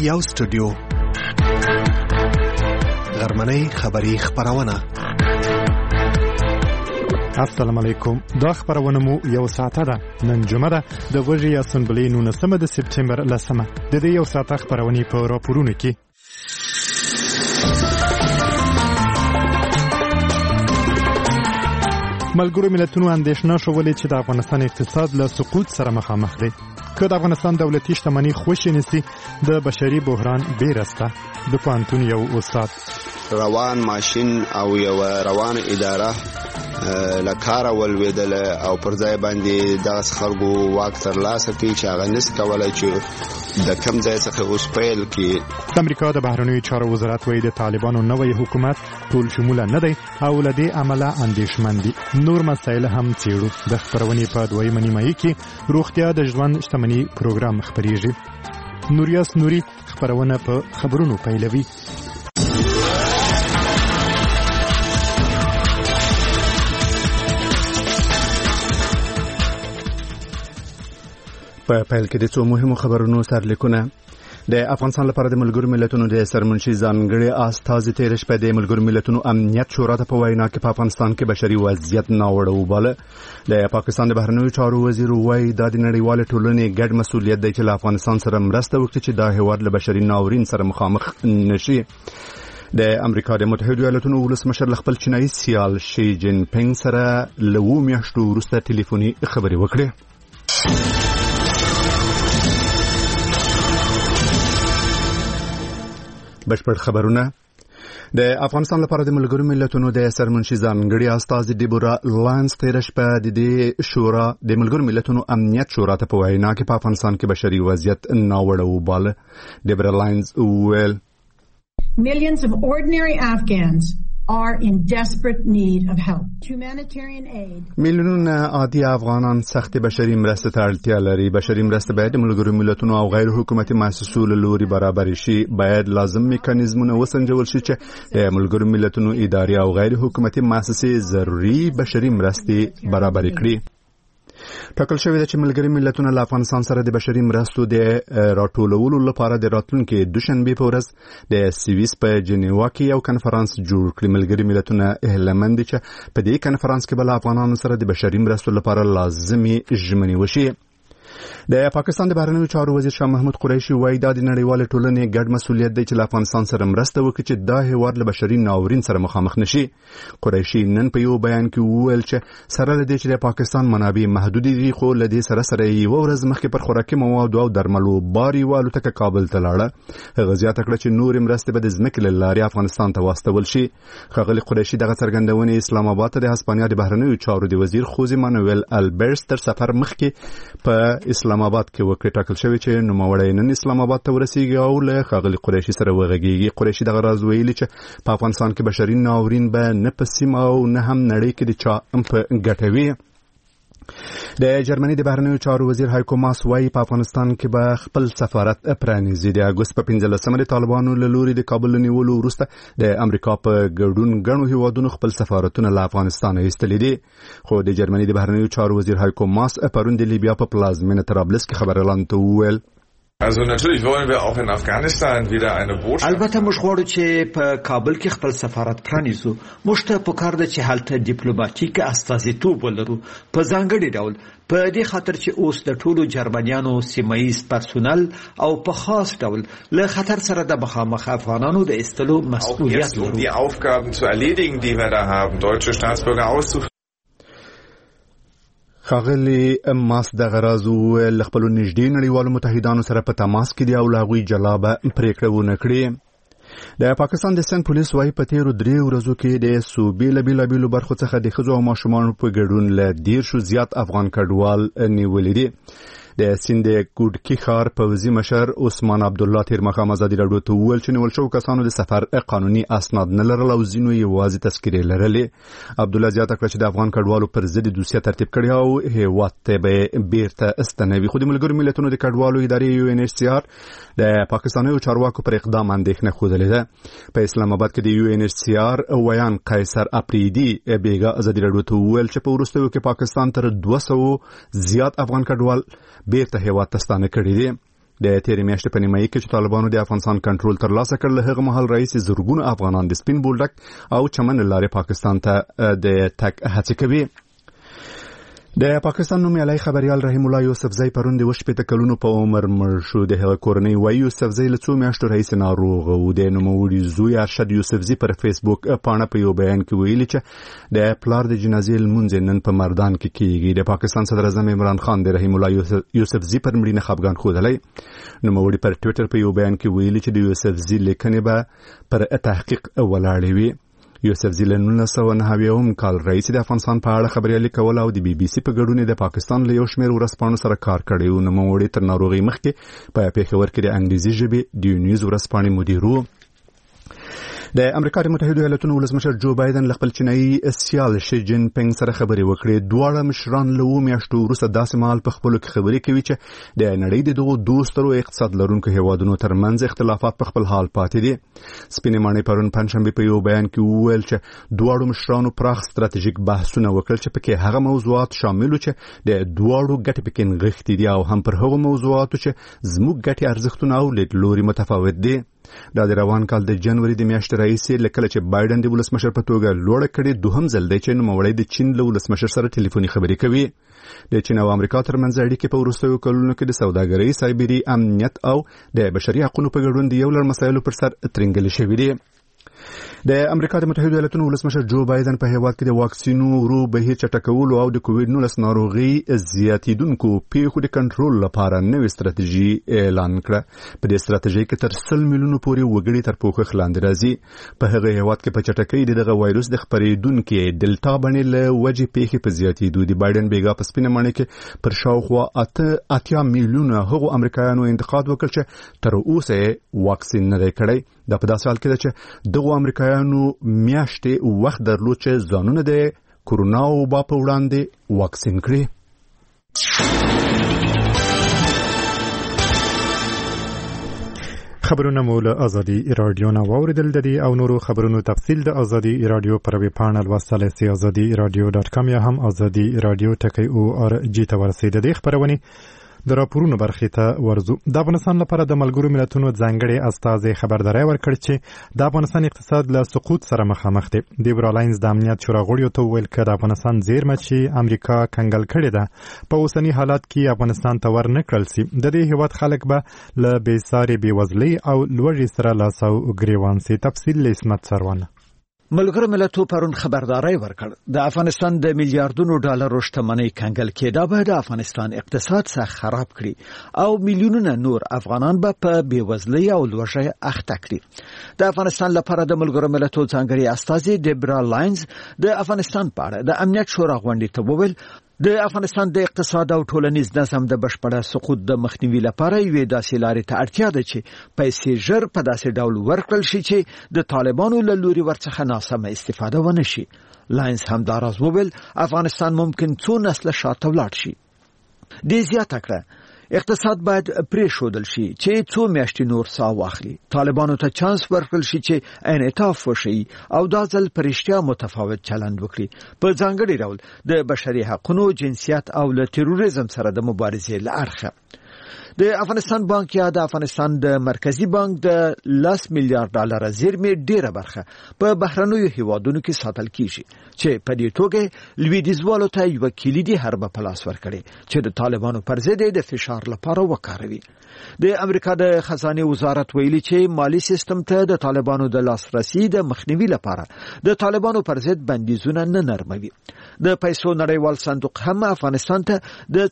یو سټوډیو غرمنۍ خبری خبرونه. السلام علیکم. دا خبرونه مو یو ساعته ده. نن جمعه ده د غوږی اسمبلی 19 د سپټمبر لسمه. د دې یو ساعته خبرونه په راپورونه کې ملګرو ملتونو اندېښنه شولې چې د افغانستان اقتصاد له سقوط سره مخامخ دی. که د افغانستان دولتي شتمنۍ خوشې نسی د بشري بحران بیرسته. د پوهنتون یو استاد روان ماشین او یو روان اداره لکاره ولویدل او پر ځای باندې د خلکو واک ترلاسه کوي چې هغه نس کولای چې د کم ځای څخه اوس پیل کی. د امریکا د بهرنیو چارو وزارت وایي د طالبانو نوی حکومت ټول شموله نه دی او لدې عمله اندېښمن دي. نور مسایل هم څېړو. د خبرونې په دویمه نیمایي کې روغتیا د ژوند شتمنۍ پروګرام خپریږي. نوریاس نوري خبرونه په خبرونو پیلوي. په پیل کې د څو مهمو خبرونو سرلیکونه. د افغانستان لپاره د ملګرو ملتونو د سرمنشي ځانګړي استازي تیر شپه د ملګرو ملتونو امنیت شورا ته په وینا کې په افغانستان کې بشري وضعیت ناوړه وباله. د پاکستان د بهرنیو چارو وزیر وایي دا د نړیوال ټولنې ګډ مسؤلیت دی چې له افغانستان سره مرسته وکړي چې دا هیواد له بشري ناورین سره مخامخ نشي. د امریکا د متحده ایالاتونو ولسمشر خپل چینایي سیال شي جین پینګ سره له 2 میاشتو وروسته ټلیفوني خبرې وکړې. بشپړ خبرونه. د افغانستان لپاره د ملګرو ملتونو د سرمنشي ځانګړي استازي ډیبورا لانس تیر شپه د دې شورا د ملګرو ملتونو امنیت شورا ته په وینا کې په افغانستان کې بشري وضعیت ناوړه وباله. ډیبورا لانس ویل Millions of ordinary Afghans are in desperate need of help. Humanitarian aid. میلیونونه عادي افغانان سخت بشري مرسته ته اړتیا لري. بشري مرسته باید د ملګرو ملتونو او غیر حکومتي مؤسسو له لوري برابر شي. باید لازم میکانیزمونه وسنجول شي چې د ملګرو ملتونو اداري او غیر حکومتي مؤسسې ضروري بشري مرستې برابر کړي. ټاکل شوی دی چې ملګري ملتونه له افغانستان سره د بشري مرستو د راټولولو لپاره د راتلونکي دوشنبه په ورځ د سویس په جنیوا کې یو کنفرانس جوړ کړي. ملګري ملتونه هیله مند دي چې په دې کنفرانس کې بل افغانانو سره د بشري مرستو لپاره لازمي ژمنې وشي. د پاکستان د بهرنیو چارو وزیر شاه محمود قریشي وایي دا د نړیوال ټولنې ګډ مسؤلیت دی چې له افغانستان سره مرسته وکړي چې دا هیواد له بشري ناورین سره مخامخ نشي. قریشي نن په یو بیان کې وویل چې سره له دې چې د پاکستان منابع محدود دي خو له دې سره یو ورځ مخکې پر خوراکي موادو او درملو باري والوتکه کابل ته لاړه. هغه زیاته کړه چې نور مرستې به د ځمکې له لارې افغانستان ته واستول شي. ښاغلي قریشي دغه څرګندونې اسلام آباد ته د هسپانیا د بهرنیو چارو د وزیر خوزي مانویل البرس تر سفر مخکې په اسلام آباد کې وکړه. ټاکل شوی چې نوموړی نن اسلام آباد ته ورسیږي او له ښاغلي قریشي سره وغږیږي. قریشي دغه راز ویلي چې په افغانستان کې بشري ناورین به نه په سیمه او نه هم نړۍ کې د چا په ګټه وي. د جرمني د بهرنیو چارو وزیر هایکو ماس وايي په افغانستان کې به خپل سفارت پرانیزي. د اګوست په 15 د طالبانو له لوري د کابل نیولو وروسته د امریکا په ګډون غنو هیوادونو خپل سفارتونه له افغانستان ایستلي دي. خو د جرمني د بهرنیو چارو وزیر هایکو ماس پرون د لیبیا په پلازمینه طرابلس کې خبرلاند ته وویل Also natürlich wollen wir auch in Afghanistan wieder eine Botschaft. البته موږ غواړو چې په کابل کې خپل سفارت پرانیزو. موږ ته پکار ده چې هلته ډیپلوماټیک استازیتوب ولرو په ځانګړي ډول په دې خاطر چې اوس د ټولو جرمنیانو سیمایي پرسونل او په خاص ډول له خطر سره د مخامخ افغانانو د ایستلو مسؤلیت لرو. Die Aufgaben zu erledigen, die wir da haben, deutsche Staatsbürger auszuführen. ښاغلي ماس د غرازو له خپلو نږدې نړیوالو متحدانو سره په تماس کې دي او له هغوی جلابه پرېکړه ونه کړي. د پاکستان د سند پولیس وايي په تیرو 3 ورځو کې د صوبې له بېلابېلو برخو څخه د ښځو او ماشومانو په ګډون له 10 زیات افغان کډوال نیولي دي. د سند کوټکی ښار پوځي مشر عثمان عبدالله تیر مخام ازادي راډیو ته وویل چې نیول شوو کسانو د سفر قانوني اسناد نه لرل او ځینو یوازې تذکرې لرلې. عبدالله زیاته کړه چې د افغان کډوالو پر ضد دوسیه ترتیب کړې او هیواد ته به بیرته استنوي. خو د ملګرو ملتونو د کډوالو ادارې UNHCR د پاکستاني چارواکو پر اقدام اندېښنه ښودلې ده. په اسلام آباد کې د UNHCR ویان قیصر اپریدي بیګا ازادي راډیو ته وویل چې په وروستیو کې پاکستان تر 200 زیات افغان کډوال بیرته هیواد ته ستانه کړي دي. د تیرې میاشتې په نیمایي کې چې طالبانو د افغانستان کنټرول ترلاسه کړ له هغه مهال رئیس زرګونه افغانان د سپین بولدک او چمن لارې پاکستان ته د تک هڅه کوي. د پاکستان نومیالی خبريال رحیم الله یوسفزی پرون د 18 کلونو په عمر مړ شو. د هغه کورنۍ وایي یوسفزی له 2 میاشتو راهیسې ناروغ و. د نوموړي زوی ارشد یوسفزی پر فیسبوک پاڼه په یو بیان کې ویلي چې د پلار د جنازې لمونځ نن په مردان کې کیږي. د پاکستان صدر اعظم عمران خان د رحیم الله یوسفزی پر مړینه خفګان ښودلی. نوموړي پر ټویټر په یو بیان کې ویلي چې د یوسفزی لیکنې به پر تحقیق ولاړې وي. یوسفزی له 1990 کال رئیس د افغانستان په اړه خبريالي کول او د بي بي سي په ګډون د پاکستان له یو شمېر ورځپاڼو سره کار کړی و. نوموړي تر ناروغۍ مخکې په پېښور کې د انګریزي ژبې د نیوز ورځپاڼې مدیر و. د امریکا د متحده ایالاتونو ولسمشر جو بایدن له خپل چینایي سیال شي جین پینګ سره خبرې وکړې. دواړه مشران له 2 میاشتو وروسته داسې مهال په خپلو کې خبرې کوي چې د نړۍ د دغو دوسترو اقتصاد لرونکو هیوادونو ترمنځ اختلافات په خپل حال پاتې دي. سپینې ماڼۍ پرون پنځشنبه په یو بیان کې وویل چې دواړو مشرانو پراخ ستراتیژیک بحثونه وکړل چې پکې هغه موضوعات شامل وو چې د دواړو ګټې پکې نغښتې دي او هم پر هغو موضوعاتو چې زموږ ګټې ارزښتونه او لیدلوري متفاوت دي. دا د روان کال د جنوري د میاشتې راهیسې لکه چې بایدن د ولسمشر په توګه لوړه کړې دوهم ځل دی چې نوموړی د چین له ولسمشر سره ټلیفوني خبرې کوي. د چین او امریکا ترمنځ اړیکې په وروستیو کلونو کې د سوداګرۍ، سایبري امنیت او د بشري حقوقو په ګډون د یو لړ مسایلو پر سر ترنګل شوي دي. د امریکا د متحده ایالاتونو ولسمشر جو بایدن په هیواد کې د واکسینو ورو بهیر چټکولو او د کووډ-19 ناروغي زیاتیدونکو پیښو د کنټرول لپاره نوې ستراتیژي اعلان کړه. په دې ستراتیژي کې تر 100 میلیونو پورې وګړي تر پوښښ لاندې راځي. په هغه هیواد کې په چټکۍ دغه وایروس د خپرېدونکو ډلټا بڼې له وجې پیښې په زیاتیدو دي. بایدن بیګا په سپینه ماڼۍ کې پر شاوخوا 8 میلیونه هغو امریکایانو انتقاد وکړ چې تر اوسه واکسین نه دی کړی. دا په داسې حال کې ده چې دغو امریکایانو میاشتې وخت درلود چې ځانونه د کورونا وبا په وړاندې واکسین کړي. خبرونه مو له ازادي رادیو نه واوریدل. د دې او نورو خبرونو تفصیل د ازادي رادیو پر ویب پاڼه لوستلی سي azadi.radio.com یا هم azadi radio.org ته ورسئ. د دې خبرونه د راپورونو برخې ته ورځو. د افغانستان لپاره د ملګرو ملتونو ځانګړي استازي خبرداري ورکړ چې د افغانستان اقتصاد له سقوط سره مخامخ دی. دیبرا لاینز د امنیت شورا غړیو ته وویل چې د افغانستان زیرمه چې امریکا کنګل کړې ده په اوسني حالات کې افغانستان ته ور نه کړل سي. د دې هیواد خلک به له بېسارې بېوزلۍ او لوږې سره لاس او ګریوان سي. تفصیل له اسمت سروانه. ملګرو ملتونو پرون خبرداري ورکړ د افغانستان د میلیارډونو ډالرو شتمنۍ کنګل کېدا به د افغانستان اقتصاد څخه خراب کړي او میلیونونه نور افغانان به په بیوزلۍ او لوږې اخته کړي. د افغانستان لپاره د ملګرو ملتونو ځانګړي استازي دیبرا لاینز د افغانستان په اړه د امنیت شورا غونډې ته وویل د افغانستان د اقتصاد او ټولنیز نظم د بشپړه سقوط د مخنیوي لپاره یوې داسې لارې ته اړتیا ده چې پیسې ژر په داسې ډول ورکړل شي چې د طالبانو له لوري ورڅخه ناسمه استفاده ونه شي. لاینز هم دا راز وویل افغانستان ممکن څو نسله شاته ولاړ شي. دې زیاته کړه اقتصاد باید پرېښودل شي چې څو میاشتې نور ساه واخلي. طالبانو ته چانس ورکړل شي چې انعطاف وشي او دا ځل په رښتیا متفاوت چلند وکړي په ځانګړي ډول د بشري حقوقو، جنسیت او له تروریزم سره د مبارزې له اړخه. د افغانستان بانک یا د افغانستان د مرکزی بانک د 10 میلیارډ ډالر زیرمې ډیره برخه په بهرنیو هیوادونو کې ساتل کیږي چې په دې توګه لویدیځوالو ته یو کلیدي حربه په لاس ورکړي چې د طالبانو پر ضد د فشار لپاره وکاروي. د امریکا د خزانه وزارت ویلي چې مالی سیستم ته د طالبانو د لاسرسي د مخنیوي لپاره د طالبانو پر ضد بندیزونه نه نرموي. د پیسو نړیوال صندوق هم افغانستان ته د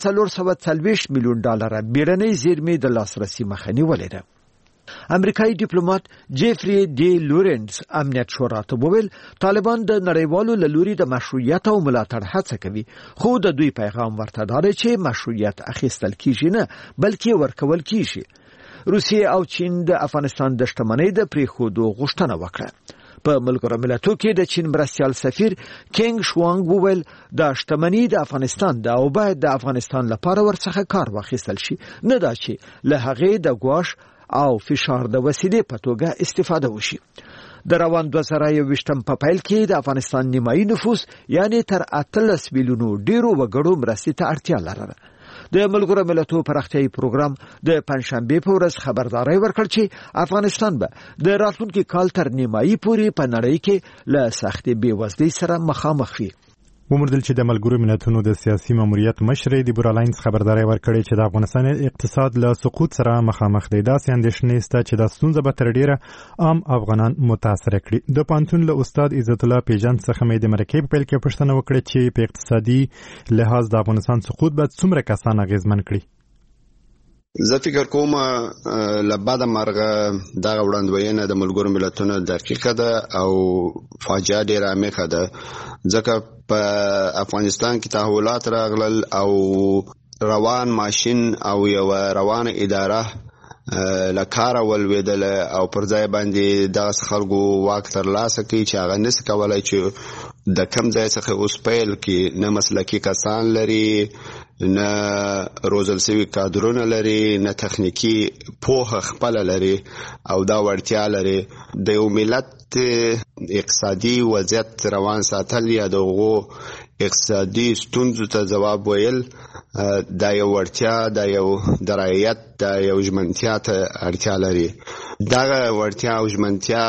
440 میلیون ډالر بیرنۍ زیرمې د لاسرسي مخه نیولې ده. امریکایي ډیپلوماټ جیفری ډي لورنس امنیت شورا ته وویل طالبان د نړیوالو له لوري د مشروعیت او ملاتړ هڅه کوي خو د دوی پیغام ورته دا دی چې مشروعیت اخیستل کیږي نه بلکې ورکول کیږي. روسیه او چین د افغانستان د شتمنۍ د پریښودو غوښتنه وکړه. په ملګرو ملتونو کې د چین مرستیال سفیر کینګ شوانګ وویل د شتمنۍ د افغانستان د او باید د افغانستان لپاره ورڅخه کار واخیستل شي نه دا چې له هغې د ګواښ او فشار د وسیلې په توګه استفاده وشي. د روان 2021 په پیل کې د افغانستان نیمایي نفوس یعنی تر 13 میلیونو ډیرو وګړو مرستې ته اړتیا لرله. د ملګرو ملتونو پراختیايي پروګرام د پنځشنبه په ورځ خبرداري ورکړ چې افغانستان به د راتلونکي کال تر نیمایي پورې په نړۍ کې له سختې بېوزلۍ سره مخامخ وي. ومردل چې د ملګرو ملتونو د سیاسي ماموریت مشر د برالاینس خبرداري ورکړې چې د افغانستان اقتصاد له سقوط سره مخامخ دی. دا اندېښنې سته چې د ستونزه به تر ډیره عام افغانان متاثر کړي. د پانتون له استاد عزت الله پیجان څخه مې د مرکې په پیل کې پوښتنه وکړه چې په اقتصادي لحاظ د افغانستان سقوط به څومره کسان اغیزمن کړي. زه فکر کوم لباده مرغه دغه وړاندوینه د ملګرو ملتونو دقیقه ده او فاجعه ډیره عمیقه ده، ځکه په افغانستان کې تحولات راغلل او روان ماشین او یو روان اداره لکاره ولویدل او پر ځای باندې دغه خلکو واک ترلاسه کوي چې هغه نس کولای چې د کم ځای څخه اوس پیل کې نه مسلکي کسان لري، نه روزل سوي کادرونه لري، نه تخنیکی پوهه خپل لري او دا وړتیا لري د یو ملت اقتصادي وضعیت روان ساتل یا دغه اقتصادي ستونزو ته ځواب ویل دا یو وړتیا، دا یو درایت، دا یو ژمنتیا ته اړتیا لري. دغه وړتیا او ژمنتیا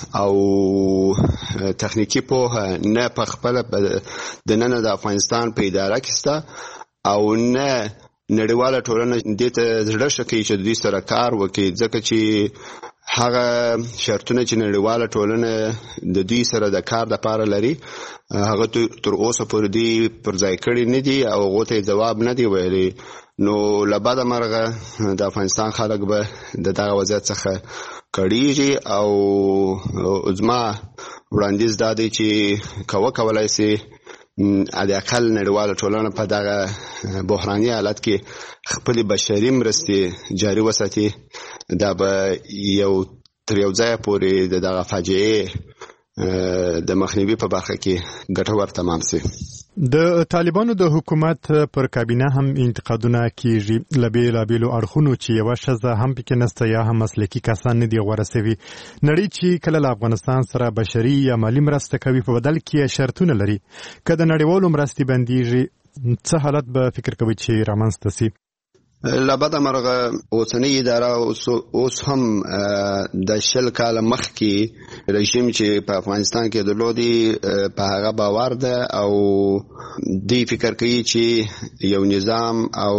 او تخنیکی پوهه نه په خپل د نن د افغانستان په اداره کې سته او نه نړیواله ټولنه دې ته زړه شکي چې دوی سره کار وکړي، ځکه چې هغه شرطونه چې نړیواله ټولنه د دوی سره د کار لپاره لري هغه تر اوسه پورې دی پر ځای کړی نه دي او هغه ته جواب نه دی ویلي. نو لباده مرغه د افغانستان خلک به د دغه وضعیت څخه کړيږي او زما وړاندیز دا دی چې کولای شي د اقل نړیواله ټولنه په دغه بحراني حالت کې خپل بشري مرستې جاري وساتي. دا به یو تر یو ځای پورې دغه فاجعه د مخنیوي په برخه کې ګټور تمام شي. د طالبانو د حکومت پر کابینه هم انتقادونه کیږي له بیلابیلو اړخونو چې یوه ښځه هم پکې نسته یا هم مسلکي کسان نه دي غوره سوي. نړۍ چې کله له افغانستان سره بشري یا مالي مرسته کوي په بدل کې شرطونه لري، که د نړیوالو مرستې بندیږي څه حالت به فکر کوي چې رامنځته سي؟ لباده مرغه اوسنۍ اداره اوس هم د 10 کال مخکې رژیم چې په افغانستان کې درلودي په هغه باور ده او دی فکر کوي چې یو نظام او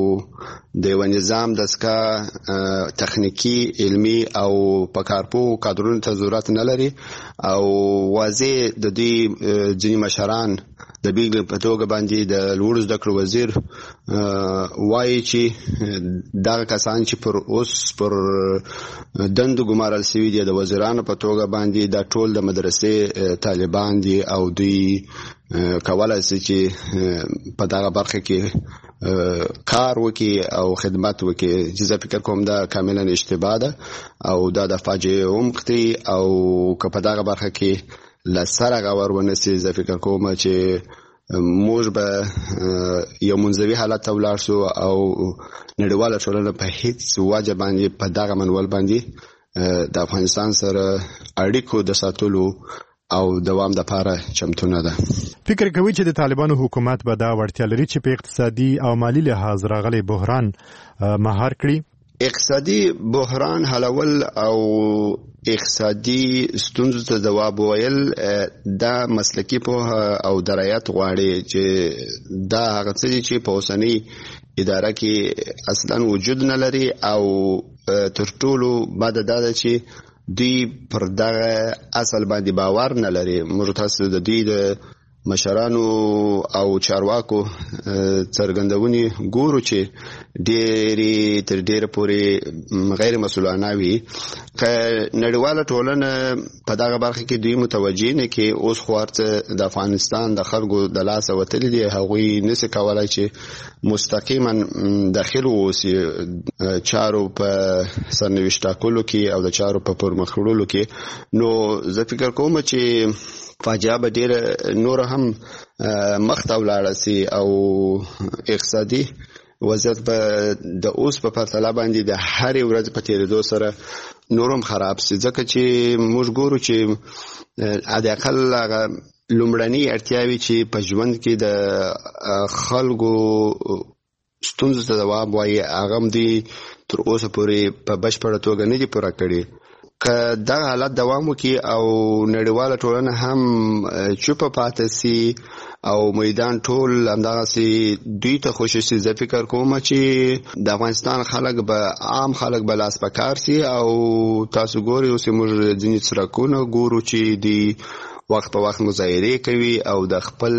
د یو نظام دسکا تخنیکی علمی او پکارپو کادرونو ته ضرورت نه لري او واضح د دې ځینې مشران د بیګ په توګه باندې د لوړ زده کړو وزیر وایي چې دا کسان چې پر اوس پر دند ګمارل شوي دي د وزیرانو په توګه باندې دا ټول د مدرسې طالبان دي او دوی کولای شي چې په دغه برخه کې کار وکړي او خدمت وکړي. چې زه فکر کوم دا کاملا اشتباه ده او دا د فاجعه عمق دی او که په دغه برخه کې لسره غور ونسي زه فکر کوم چې موږ به یو منزوي حالت ته ولاړ شو او نړیواله ټولنه په هیڅ وجه باندې په دغه منول باندې د افغانستان سره اړیکو د ساتلو او دوام د لپاره چمتو نه ده. فکر کوي چې د طالبانو حکومت به دا وړتیا لري چې په اقتصادي او مالی لحاظ راغلي بحران مهار کړي؟ اقتصادي بحران حلول او اقتصادي ستونزو ته جواب ویل دا مسلکي پوهه او درایت غواړي چې دا هغه څه چې په اوسنۍ اداره کې اصلا وجود نه لري او تر ټولو بعد دا چې دوی پر دغه اصل باندې باور نه لري. موږ تاسو د دوی د مشرانو او چارواکو څرګندونې ګورو چې ډېری تر ډېره پورې غیر مسؤلانه وي. که نړیواله ټولنه په دغه برخه کې دوی متوجه نه کې اوس خو د افغانستان د خلکو د لاسه وتلي دي، هغوی نشي کولای چې مستقیما داخل واوسي چارو په سرنوشت ټاکلو کې او د چارو په پرمخ وړلو کې. نو زه فکر کوم چې فاجعه به ډېره نور هم مخته ولاړه سي او اقتصادي وضعیت به د اوس په پرتله باندې د هرې ورځ په تېرېدو سره نور هم خراب سي، ځکه چې موږ ګورو چې حداقل هغه لومړني اړتیاوې چې په ژوند کې د خلکو ستونزو ته جواب وایي هغه هم دوی تر اوسه پورې په بشپړه توګه نه دي پوره کړي. که دغه حالت دوام وکړي او نړیواله ټولنه هم چوپه پاتې سي او میدان ټول همدغسې دوی ته خوشي سي، زه فکر کوم چې د افغانستان خلک به عام خلک به لاس په کار سي. او تاسو ګورئ اوس موږ ځینې څرکونه ګورو چې دی وخت په وخت مظاهرې کوي او د خپل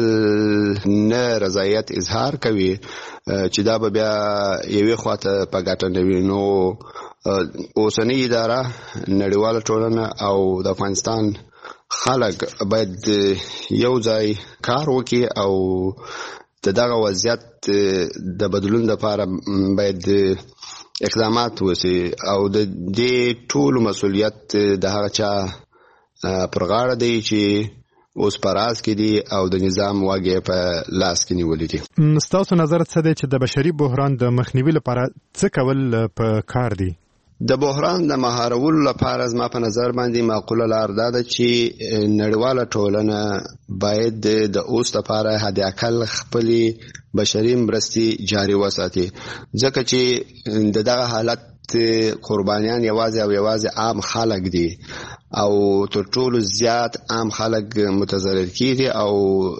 نه رضایت اظهار کوي چې دا به بیا یوې خواته په ګټه نه وي. نو اوسنۍ اداره نړیواله ټولنه او د افغانستان خلک باید یو ځای کار وکړي او دغه وضعیت د بدلون لپاره باید اقدامات وشي او د دې ټول مسؤلیت د هغه چا پر غاړه دی چې اوس په راز کې دي او د نظام واګې په لاس کې نیولې دي. ستاسو نظر څه دی چې د بشري بحران د مخنیوي لپاره څه کول په کار دي؟ د بحران د مهارولو لپاره زما په نظر باندې معقوله لار دا ده چې نړیواله ټولنه باید د اوس لپاره حد اقل خپلې بشري مرستې جاري وساتي، ځکه چې د دغه حالت قربانیان یوازې عام خلک دي او تر ټولو زیات عام خلک متضرر کیږي او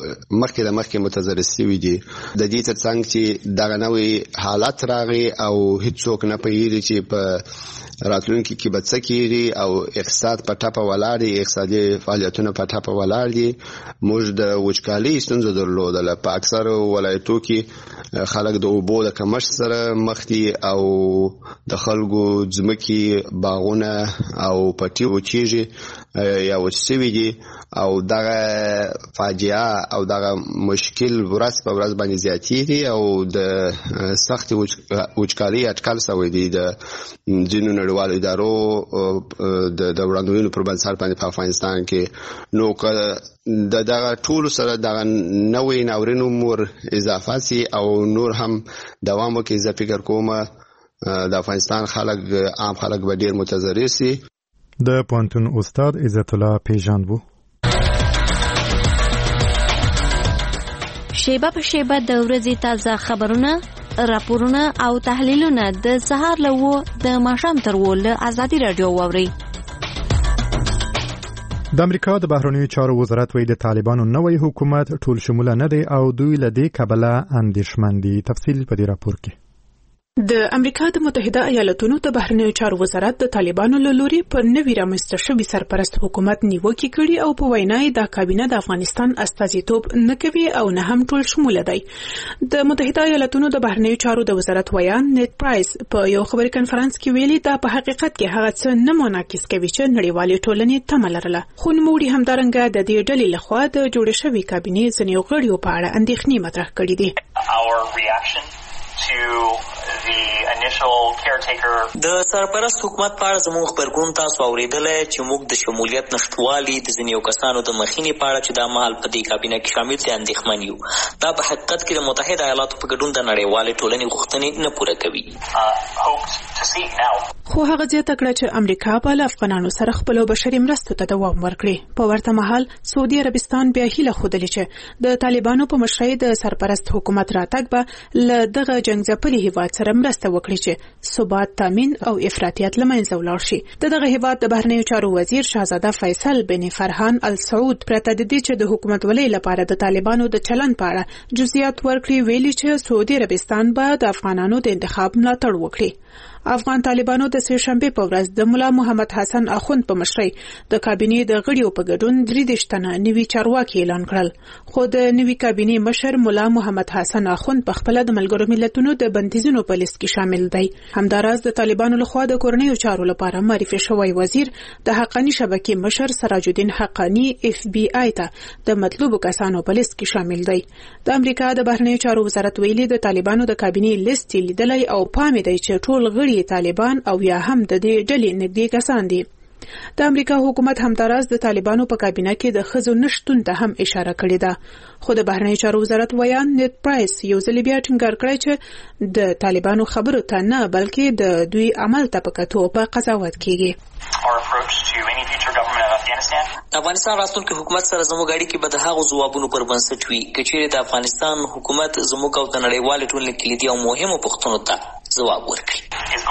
مخکې متضرر شوي دي. د دې ترڅنګ چې دغه نوې حالت راغی او هیڅوک نه پوهېږي چې په راتلونکي کې به څه کېږي او اقتصاد په ټپه ولاړ دي، اقتصادي فعالیتونه په ټپه ولاړ دي. موږ د وچکالۍ ستونزه درلودله، په اکثرو ولایتو کې خلک د اوبو د کمښت سره مخ دي او د خلکو ځمکې باغونه او پټي وچېږي یا وچ شوي دي او دغه فاجعه او دغه مشکل ورځ په ورځ باندې زیاتېږي او د سختې وچکالۍ اټکل شوی دی د ځینو نړیوالو ادارو د وړاندوینو پر بنسټ باندې په افغانستان کې. نو د دغه ټولو سره دغه نوې ناورین امور اضافه سي او نور هم دوام وکړي، زه فکر کوم د افغانستان خلک عام خلک به ډېر متضرر سي. د پوهنتون استاد عزت الله پیژاند وو. شیبه په شیبه د ورځې تازه خبرونه، راپورونه او تحلیلونه د سهار له د ماښام تر له ازادي رادیو واوري. د امریکا د بهرنیو چارو وزارت وایي د طالبانو نوې حکومت ټول شموله نه دی او دوی له دې کبله اندېښمن دي. تفصیل په دې راپور کې. د امریکا د متحده ایالاتونو د بهرنیو چارو وزارت د طالبانو له لوري پر نوي رامنځته شوي سرپرست حکومت نیوکې کړي او په وینا یې دا کابینه د افغانستان استازیتوب نه کوي او نه هم ټول شموله دی. د متحده ایالاتونو د بهرنیو چارو د وزارت ویان نیټ پرایس په یو خبري کنفرانس کې ویلي دا په حقیقت کې هغه څه نه منعکس کوي چې نړیوالې ټولنې تمه لرله. خو نوموړي همدارنګه د دې ډلې لخوا د جوړې شوې کابینې ځینې غړیو په اړه اندېښنې مطرح کړې دي. د سرپرست حکومت په اړه زموږ خبرګون تاسو اوریدلای چې موږ د شمولیت نشټوالي د ځینو کسانو د مخینې په اړه چې د مهال په دې کابینه کې شامل دي اندېښمن یو. دا په حقیقت کې د متحده ایالاتو په ګډون د نړیوالې ټولنې غوښتنې نه پوره کوي. خو هغه زیاته کړه چې امریکا به له افغانانو سره خپلو بشري مرستو ته دوام ورکړي. په ورته مهال سعودي عربستان بیا هیله ښودلې چې د طالبانو په مشرۍ د سرپرست حکومت راتګ به له دغه جنګ ځپلي هیواد سره مرسته وکړي چې ثبات تامین او افراطیت له منځه ولاړ شي. دغه هیواد د بهرنیو چارو وزیر شاهزاده فیصل بن فرحان السعود پرته د دې چې د حکومت ولې لپاره د طالبانو د چلن په اړه جزئیات ورکړي ویلي چې سعودي عربستان به د افغانانو د انتخاب ملاتړ وکړي. افغان طالبانو د سه شنبه په ورځ د مولا محمد حسن اخوند په مشرۍ د کابینې د غړیو په ګډون 3 تنه نوي چارواکي اعلان کړل. خو د نوي کابینې مشر مولا محمد حسن اخوند په خپل د ملګرو ملتونو د بندیزونو په لیست کې شامل دی. همداراز د طالبانو لخوا د کورنیو چارو لپاره معرفي شوی وزیر د حقانی شبکې مشر سراج الدین حقانی FBI ته د مطلوبو کسانو په لیست کې شامل دی. د امریکا د بهرنیو چارو وزارت ویلي د طالبانو د کابینې لیست لیدلای او پام دی چې ټول غړي طالبان او یا هم د دې ډلې نږدې کسان دي. د امریکا حکومت همداراز د طالبانو په کابینه کې د ښځو نشټون ته هم اشاره کړې ده. خو د بهرنیو چارو وزارت ویان نیټ پرایس یو ځل بیا ټینګار کړی چې د طالبانو خبرو ته نه بلکې د دوی عمل ته په کتو په قضاوت کیږي. د افغانستان راتلونکي حکومت سره زموږ اړیکې به د هغو ځوابونو پر بنسټ وي که چیرې د افغانستان حکومت زموږ او د نړیوالې ټولنې کلیدي او مهمو پوښتنو ته ځواب ورکړي.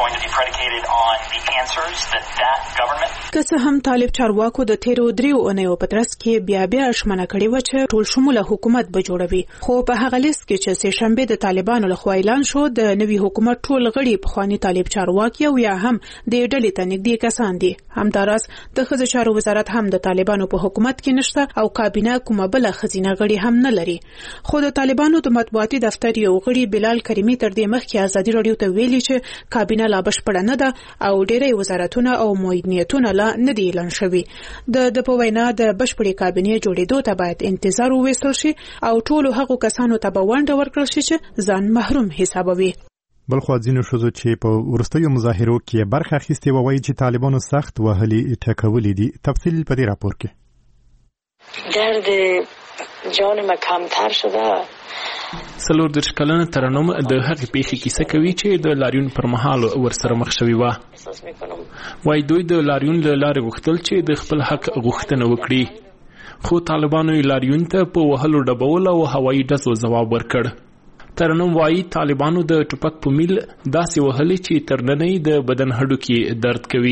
که څه هم طالب چارواکو د تیرو 3 اونیو په ترڅ کې بیا اشمنه کړې و چې ټول شموله حکومت به جوړوي، خو په هغه لیست کې چې سه شنبه د طالبانو لخوا اعلان شو د نوي حکومت ټول غړي په خواني طالب چارواکي او یا هم د ډلې ته نږدې کسان دي. همداراز د ښځو چارو وزارت هم د طالبانو په حکومت کې نشته او کابینه کومه بل خزینه غړي هم نه لري. خو د طالبانو د مطبوعاتي دفتر یو غړي بلال کریمی تر دې مخکې ازادي رادیو ته ویلي چې کابینه لا بشپړه نه ده او ډېری وزارتونه او معینیتونه لا نه دي اعلان شوي. د په وینا د بشپړې کابینې جوړېدو ته باید انتظار وویستل شي او ټولو هغو کسانو ته به ونډه ورکړل شي چې ځان محروم حسابوي. بلخو ځینو ښځو چې په وروستیو مظاهرو کې برخه اخیستې وه وایي چې طالبانو سخت وهلي ټکولي دي. تفصیل په دې راپور کې. درد جان ما کمتر شده. 40 کلنه ترنم د هغې پیښې کیسه کوي چې د لاریون پر مهال ورسره مخ شوی و. وایي دوی د لاریون له لارې غوښتل چې د خپل حق غوښتنه وکړي، خو طالبانو یې لاریون ته په وهلو ډبول او هوایي ډزو ځواب ورکړ. ترنم وایي طالبانو د ټوپک په میل داسې وهلي چې تر ننه یې د بدن هډوکي درد کوي.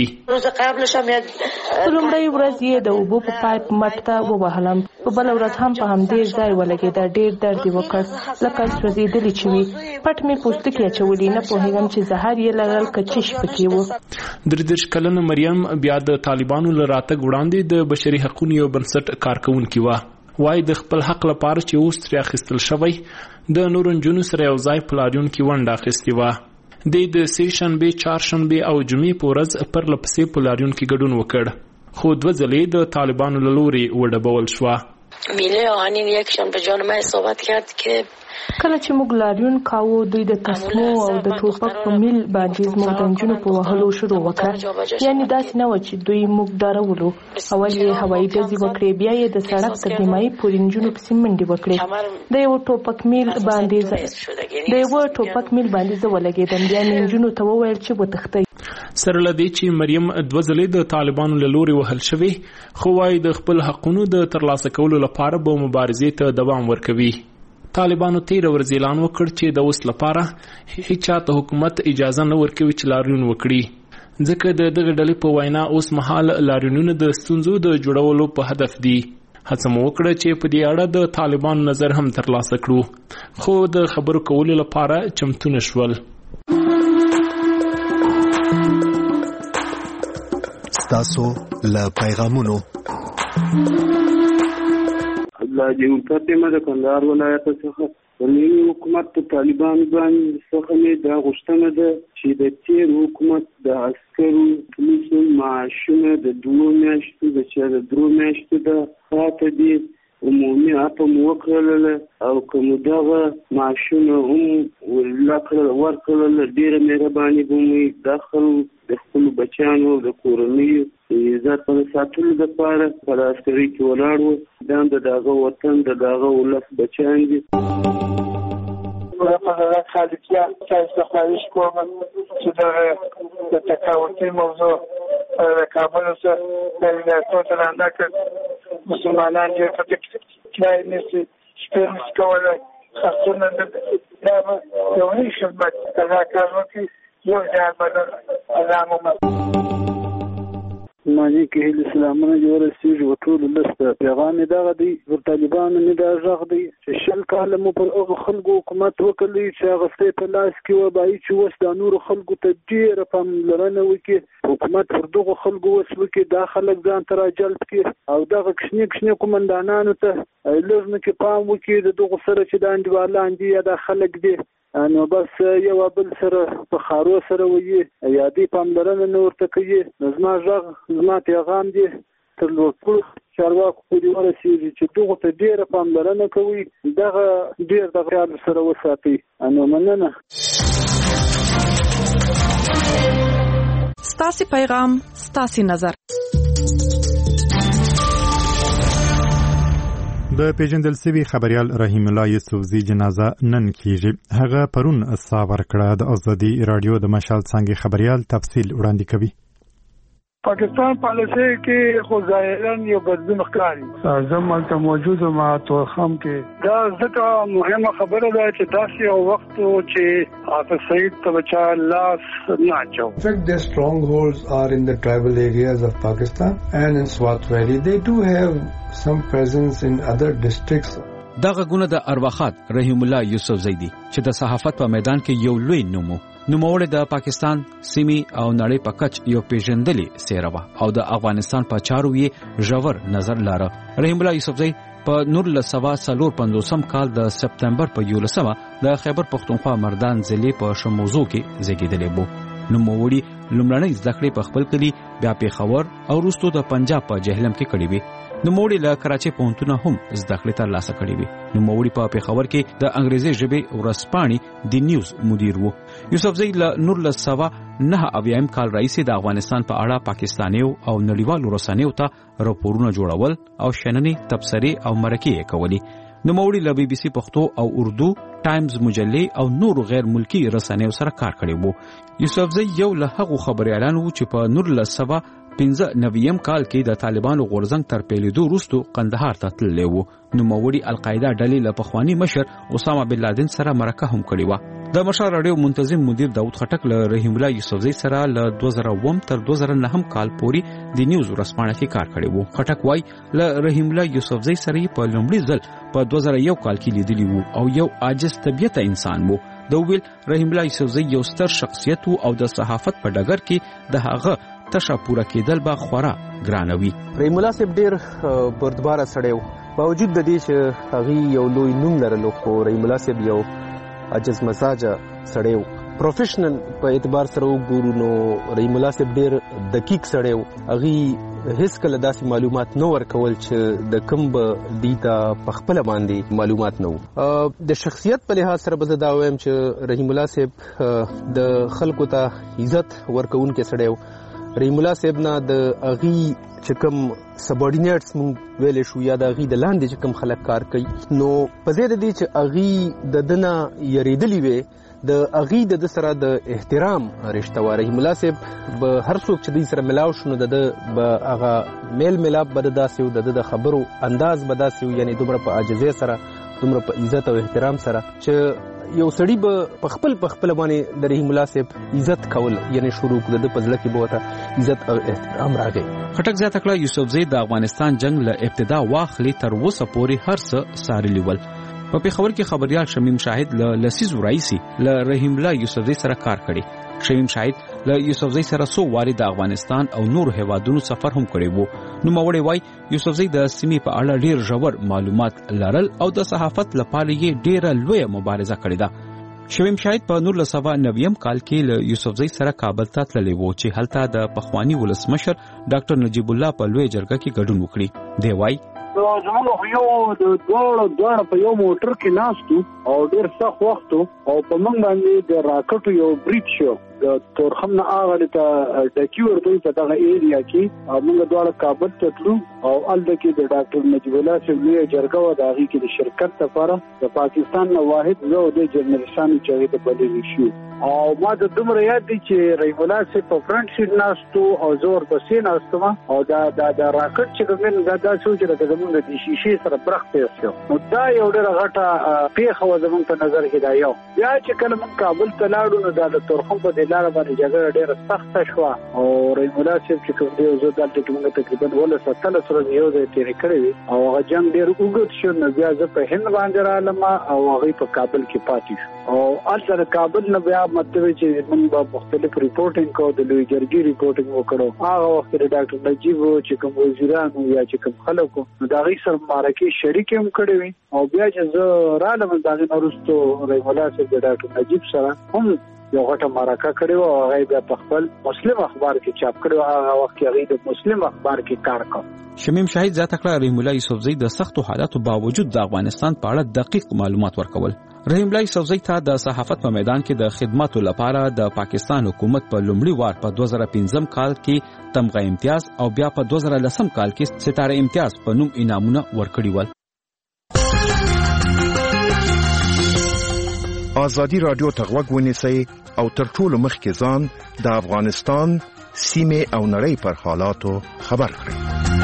لومړۍ ورځ یې د اوبو په پایپ مټ ته ووهلم، په بله ورځ هم په همدې ځای ولګېده. ډېر درد یې وکړ لکه سوځېدلي چې وي. پټ مې پوستکي اچولي، نه پوهېږم چې زهر یې لرل که چش پکې و. 33 کلنه مریم بیا د طالبانو له راتګ وړاندې د بشري حقونو یو بنسټ کارکوونکې وه. وایي د خپل حق لپاره چې اوس ترې اخیستل شوی د نورو نجونو سره یو ځای په لاریون کې ونډه اخیستې وه. د سه شنبې، چهارشنبې او جمعې په ورځ پرله پسې په لاریون کې ګډون وکړ، خو 2 ځلې د طالبانو له لوري وډبول شوه. میله آهنین یکشان به جان من صحبت کرد که کله چې موږ لاریون کاوه دوی د تسمو او د ټوپک په میل باندې زموږ د نجونو په وهلو شروع وکړ. یعنې داسې نه و چې دوی موږ ډارولو. اول یې هوایي ډزې وکړې، بیا یې د سړک تر نیمایي پورې نجونو پسې منډې وکړې. د یوه ټوپک میل باندې زه ولګېدم، بیا مې نجونو ته وویل چې وتښتئ. سره له دې چې مریم 2 ځلې د طالبانو له لوري وهل شوې، خو وایي د خپل حقونو د ترلاسه کولو لپاره به مبارزې ته دوام ورکوي. طالبانو 13 ورځې اعلان وکړ چې د اوس لپاره هیڅ چاته حکومت اجازه نه ورکوي چې لاریون وکړي، ځکه د دغه ډلې په وینا اوس مهال لاریونونه د ستونزو د جوړولو په هدف دي. هڅه مو وکړه چې په دې اړه د طالبانو نظر هم ترلاسه کړو، خو د خبرو کولو لپاره چمتو نه شول. ستاسو له پیغامونو الله دې مقدمه د کندهار ولایت څخه د نوي حکومت په طالبانو باندې څخه مې دا غوښتنه ده چې د تیر حکومت د عسکرو پولیسو معاشونه د 2 میاشتو د 3 میاشتو د خاطر دي عمومي اپم وکړل او کوم دغه معاشونه هم ورکړل. ډیره مهرباني بومي داخل د خپل بچانو د کورنۍ عزت په ساتلو لپاره پر عسکري کې ولاړ وو. دا دغه وطن دغه ولس بچان دي. خالقیا تاسو خواهش کوم چې د تکاوتي موضوع د کابل سره د ولایتونو ترانه مسلمانان یې په کې کړای نشي شپږ کولای خاصونه د یو خدمت کارو کې یو ځای بدل علامه ماجی کې اسلامونه جوړ سیج وټول لسته پیغام دغه دی ور طالبانو نه دا ژغ دی چې شل کاله مو پر هغه خلکو حکومت وکړي چې هغه په لاس کې و بای چې وس د نور خلکو ته ډیره پاملرنه وکړي. حکومت پر دغه خلکو وس وکړي، دا خلک ځان ته راجلب کړي او دغه کښنی کومندانانو ته لږ کې پام وکړي دغه سره چې د انډیوالان دي یا د خلک دي نو بس یو بل سره په خارو سره وي یا دې پاملرنه نور ته کوي. زما ژغ زما پیغام دی تر لوړ چارواکو پورې ورسېږي چې دغه ته ډېره پاملرنه کوي، دغه ډېر د خیال سره وساتي. نو مننه. ستاسې پیغام ستاسې نظر. د پیژندل شوی خبريال رحیم الله یوسفزی جنازه نن کیږي. هغه پرون صابر کړه. د ازادي رادیو د مشال څنګه خبريال تفصیل وړاندې کوي. پاکستان پالیسي کې خو ظاهرا یو بدلون ښکاري. اعظم مالته موجود ما توخم کې دا ځکه مهمه خبره ده چې داسې یو وخت چې حافظ سعید ته بچا لاس نه اچو. In fact, their strongholds are in the tribal areas of Pakistan and in Swat Valley. They do have some presence in other districts. دغه غونه د ارواخات رحیم الله یوسف زیدی چې د صحافت په میدان کې یو لوی نوموړی د پاکستان سیمې او نړۍ په کچ یو پیژندلي څیره وه او د افغانستان په چارو یې ژور نظر لاره. رحیم الله یوسف زی په 1954 کال د سپتمبر په 11 د خیبر پختونخوا مردان ضلع په شموزو کې زیږیدلی وو. نوموړي لومړنۍ زده کړې په خپل کلي بیا پیښور او وروسته د پنجاب په جهلم کې کړې وې. نوموړي له کراچۍ پوهنتونه هم زده کړې ترلاسه کړې وې. نوموړي په پیښور کې د انګریزي ژبې ورځپاڼې د نیوز مدیر وو. یوسف زی له 1909 کال راهیسې د افغانستان په اړه پاکستانیو او نړیوالو رسنیو ته راپورونه جوړول او شننې تبصرې او مرکې کولې. نوموړي له بي بي سي پښتو او اردو، ټایمز مجلې او نورو غیر ملکی رسنیو سره کار کړی وو. یوسف زی یو له هغو خبريالانو چې په 1995 کال کې د طالبانو غورځنګ تر پیلېدو وروسته قندهار ته تللی وو. نوموړي القاعده ډلې له پخواني مشر اسامه بن لادن سره مرکه هم کړې وه. د مشر راډیو منتظم مدیر داود خټک له رحیم الله یوسف زی سره له 2009 تر 2009 کال پورې د نیوز ورځپاڼه کې کار کړی وو. خټک وای له رحیم الله یوسف زی سره په لومړي ځل په 2001 کال کې لیدلی وو او یو عاجز طبيعت انسان وو. د ویل رحیم الله یوسف زی یو ستر شخصیت وو او د صحافت په ډګر کې د هغه تشه پوره کېدل به خورا ګرانوي. رحیم الله صاحب ډیر بردباره سړی وو، باوجود د دې چې هغه یو لوی نوم لرلو، خو رحیم الله صاحب یو عجز مزاجه سړی وو. پروفیشنل په اعتبار سره وګورو نو رحیم الله صاحب ډیر دقیق سړی وو. هغه هیڅ کله داسې معلومات نه ورکول چې د کوم به دیتا په خپل باندې معلومات نه وو. د شخصیت په لحاظ سره به زه دا وایم چې رحیم الله صاحب د خلکو ته عزت ورکوونکی سړی وو. رحیم الله صاحب نه د اغي چې کوم سبارډینیټس مونږ ویل شو یا د اغي د لاندې چې کوم خلک کار کوي نو په زیاده دي چې اغي د دنه یریدلی وي د اغي د سره د احترام رشتہ و. رحیم الله صاحب به هر څوک چې د سره ملاو شنو د به هغه میل ملاب بد داسې د خبرو انداز بداسي یعنی دومره په عاجزۍ سره دومره په عزت او احترام سره چې یو سړی به په خپل باندې د رحیم الله صاحب عزت کول یعنی شروع کړ د پزله کې بوته عزت او احترام راغی. خټک زیاته کړه یوسف زی د افغانستان جنگ له ابتدا واخلي تر اوسه پورې هر څه ساري لیول. په پیښور کې خبريال شمیم شاهد له لسیزو رئیسي له رحیم الله یوسف زی سره کار کړی. شمیم شاهد له یوسف زی سره سو واري د افغانستان او نور هیوادونو سفر هم کړی وو. نو موري وای یوسف زی د سیمې په اړه ډیر ژور معلومات لرل او د صحافت لپاره یې ډیره لوی مبارزه کړې ده. شمیم شاهد په 1990 کال کې له یوسف زی سره کابل ته تللی وو چې هلته د پخوانی ولسمشر ډاکټر نجیب الله په لوی جرګه کې ګډون وکړي. دی وای زموږ یو د دوړ په یو موټر کې ناستو او ډیر سخت وخت او په موږ باندې د راکټ یو بریټ شو د تورخم نه اغه ته ډکی ورته په دغه ایریا کې موږ دواړه کابل ته تلو او الته کې د ډاکټر نجیب الله سیمه جرګه و دغه کې د شرکت لپاره د پاکستان نه واحد زو د جنرالشان چې د بلې شو او ما د دومره یاد دي چې رحیم الله صاحب په فرنٹ سیټ ناستو او زور پسې ناستو او دا راکټ چې کوم دا سوچ راته زموږ د شیشې سره برخه شو نو دا یو ډېر غټه پیښه و زموږ په نظر کې دا یو بیا چې کله موږ کابل ته لاړو نو دا د تورخم په لار باندې جګړه ډېره سخته شو او رحیم الله صاحب چې کوم دی زه دلته موږ تقریبا 17 سره یو ځای تیر کړی او هغه جنگ ډېر اوږد شو نو بیا زه په هند باندې رالم او هغه په کابل کې پاتې شو او اصل کابل نه بیا مطلب چې موږ په مختلف ریپورټینګ کو د لوی جرګې ریپورټینګ وکړو هغه وخت د ډاکټر نجیب چې کوم وزیرانو یا چې کوم خلکو دا غي سره مارکه شریک هم کړی وي او بیا چې زه رالم دا نورستو رحیم الله صاحب د ډاکټر نجیب سره هم یو غټه مارکه کړی او هغه بیا په خپل مسلم اخبار کې چاپ کړو هغه وخت کې هغه د مسلم اخبار کې کار کړ. شمیم شاهد ذات کړه رحیم الله یوسف زی د سختو حالاتو باوجود د افغانستان په اړه دقیق معلومات ورکول. رحیم الله یوسف زی ته د صحافت په میدان کې د خدماتو لپاره د پاکستان حکومت په لومړي وار په 2015 کال کې تمغه امتیاز او بیا په 2010 کال کې ستاره امتیاز په نوم انعامونه ورکړي ول. آزادی رادیو ته غوږ ونیسئ او تر ټولو مخکې ځان د افغانستان سیمه او نړۍ پر حالاتو خبر کړي.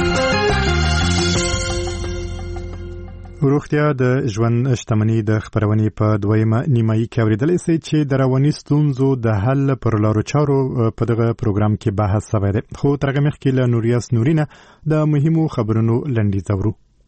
روغتیا د ژوند شتمنۍ د خبرونې په دویمه نیمایي کې اوریدلې سي چې د رواني ستونزو د حل پر لارو چارو په دغه پروګرام کې بحث شوی دی. خو ترغه مخکې له نوریاس نورینه د مهمو خبرونو لنډیز اورو.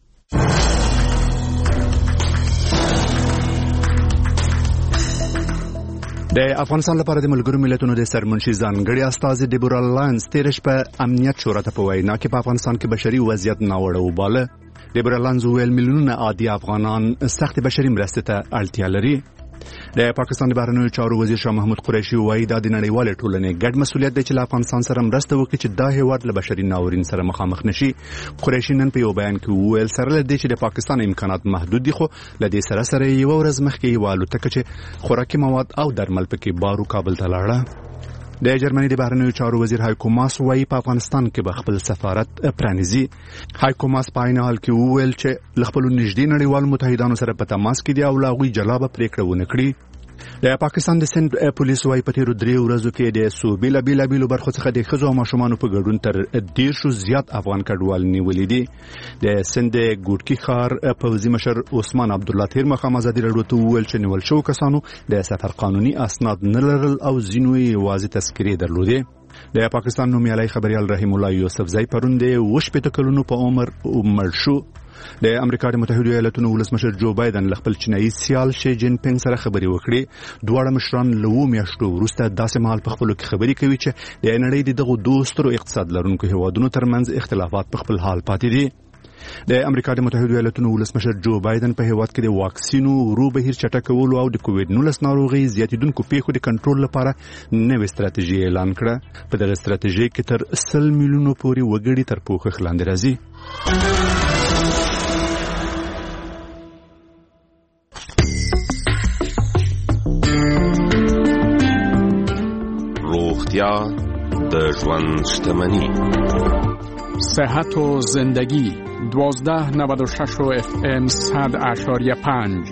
د افغانستان لپاره د ملګرو ملتونو د سرمنشي ځانګړي استازي ډیبورا لاینز تیرش په امنیت شورا ته په وینا کې په افغانستان کې بشري وضعیت ناوړه وباله. ډیبورا لاینز ویل میلیونونه عادي افغانان سخت بشري مرستې ته اړتیا لري. د پاکستان د بهرنیو چارو وزیر شاه محمود قریشي وایي دا د نړیوال ټولنې ګډ مسؤلیت دی چې له افغانستان سره مرسته وکړي چې دا هیواد له بشري ناورین سره مخامخ نشي. قریشي نن په یو بیان کې وویل سره له دې چې د پاکستان امکانات محدود دي خو له دې سره یو ورځ مخکې یو الوتکه چې خوراکي مواد او درمل پکې بارو کابل ته لاړه. د جرمني د بهرنیو چارو وزیر هایکو ماس وایي په افغانستان کې به خپل سفارت پرانیزي. هایکو ماس په عین حال کې وویل چې له خپل نږدې نړیوالو متحدانو سره په تماس کې دي او لا غوي جلابه پریکړه ونه کړي. د پاکستان د سند پولیس وايي په تیرو 3 ورځو کې د صوبې بېلابېلو برخو څخه د ښځو او ماشومانو په ګډون تر 10 زیات افغان کډوال نیولې دي. د سند ګوټکی ښار پوځي مشر عثمان عبدالله تیر مخام ازادي راډیو ته وویل چې نیول شو کسانو د سفر قانوني اسناد نه لرل او ځینو یې واضح تذکرې درلودې. د پاکستان نومیالي خبريال رحیم الله یوسفزئی پرون د 18 کلونو په عمر مړ شو. د امریکا د متحده ایالاتونو ولسمشر جو بایدن له خپل چینایي سیال شي جین پینګ سره خبرې وکړې. دواړه مشران له 2 میاشتو وروسته داسې مهال په خپل کې خبرې کوي چې د نړۍ دغه دوسترو اقتصاد لرونکو هیوادونو ترمنځ اختلافات په خپل حال پاتې دي. د امریکا د متحده ایالاتونو ولسمشر جو بایدن په هیواد کې د واکسینو ورو بهیر چټکولو او د کووډ-19 ناروغي زیاتیدونکو پیښو د کنټرول لپاره نوې ستراتیژي اعلان کړه. په دغه ستراتیژي کې تر 100 میلیونو پورې وګړي تر پوښښ لاندې راځي. روغتیا د ژوند شتمني. صحت و زندگی 1296 FM 100.5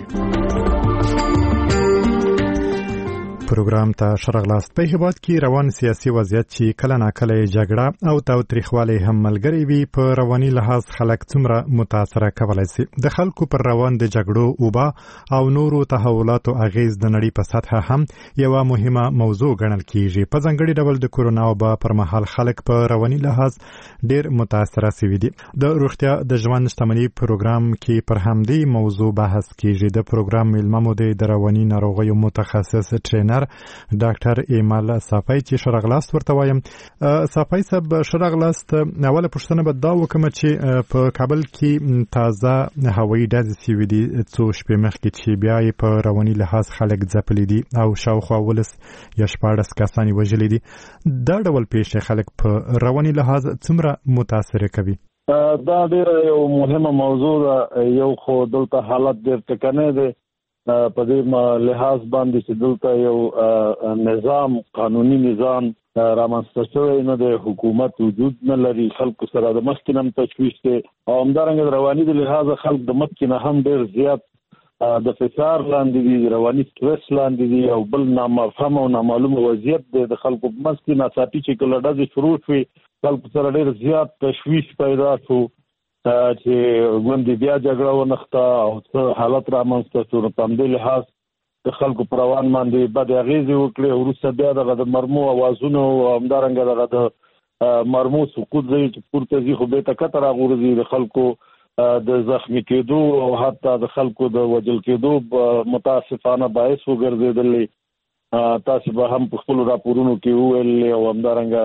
پروګرام ته شرغلاست. په هیواد کې روان سیاسي وضعیت چې کله ناکله جګړه او تاوتریخوالی هم ملګری وي په رواني لحاظ خلک څومره متاثر کولای شي. د خلکو پر روان د جګړو اوبه او نورو تحولاتو اغیز د نړۍ په سطحه هم یو مهمه موضوع ګڼل کیږي. په ځانګړي ډول د کورونا وبا پر مهال خلک په رواني لحاظ ډیر متاثر شوي دي. د روغتیا د ژوند شتمنۍ پروګرام کې پر همدې موضوع بحث کیږي. د پروګرام ملممو د رواني ناروغیو متخصص ټرینر ډاکټر ایمال صافی چې شرغلاست ورته وایم. صافی صاحب شرغلاست، اوله پوښتنه به دا وکم چې په کابل کې تازه هوایي ډزې شوې دي څو شپې مخکې چې بیا یې په رواني لحاظ خلک ځپلي دي او شاوخوا 14 کسان وژلي دي. دا ډول پیښې خلک په رواني لحاظ څومره متاثر کوي؟ دا ډېر یو مهمه موضوع ده. یو خو دلته حالت ډېر ټکنی دی په دې لحاظ باندې چې دلته یو نظام قانوني نظام رامنځته شوی نه دی، حکومت وجود نه لري، خلکو سره د مخکې هم تشویش دی او همدارنګه رواني د لحاظ خلک د مخکې نه هم ډېر زیات د فشار لاندې دي، رواني سټرس لاندې دي او بل نامفهم او نامعلوم وضعیت دی د خلکو په منځ کې. ناڅاپي چې کله ډزې شروع شوې خلکو سره ډېر زیات تشویش پیدا شو چې ګوندې بیا جګړه ونښته او څه حالت رامنځته شو. نو په همدې لحاظ د خلکو پر روان باندې بد اغېزې وکړې. وروسته بیا دغه د مرمو اوازونو او همدارنګه دغه د مرمو سقوط ځای چې پورته ځي خو بېرته کته راغورځي، د خلکو د زخمي کېدو او حتی د خلکو د وژل کېدو متاسفانه باعث وګرځېدلی. تاسو به هم په خپلو راپورونو کې وویل او همدارنګه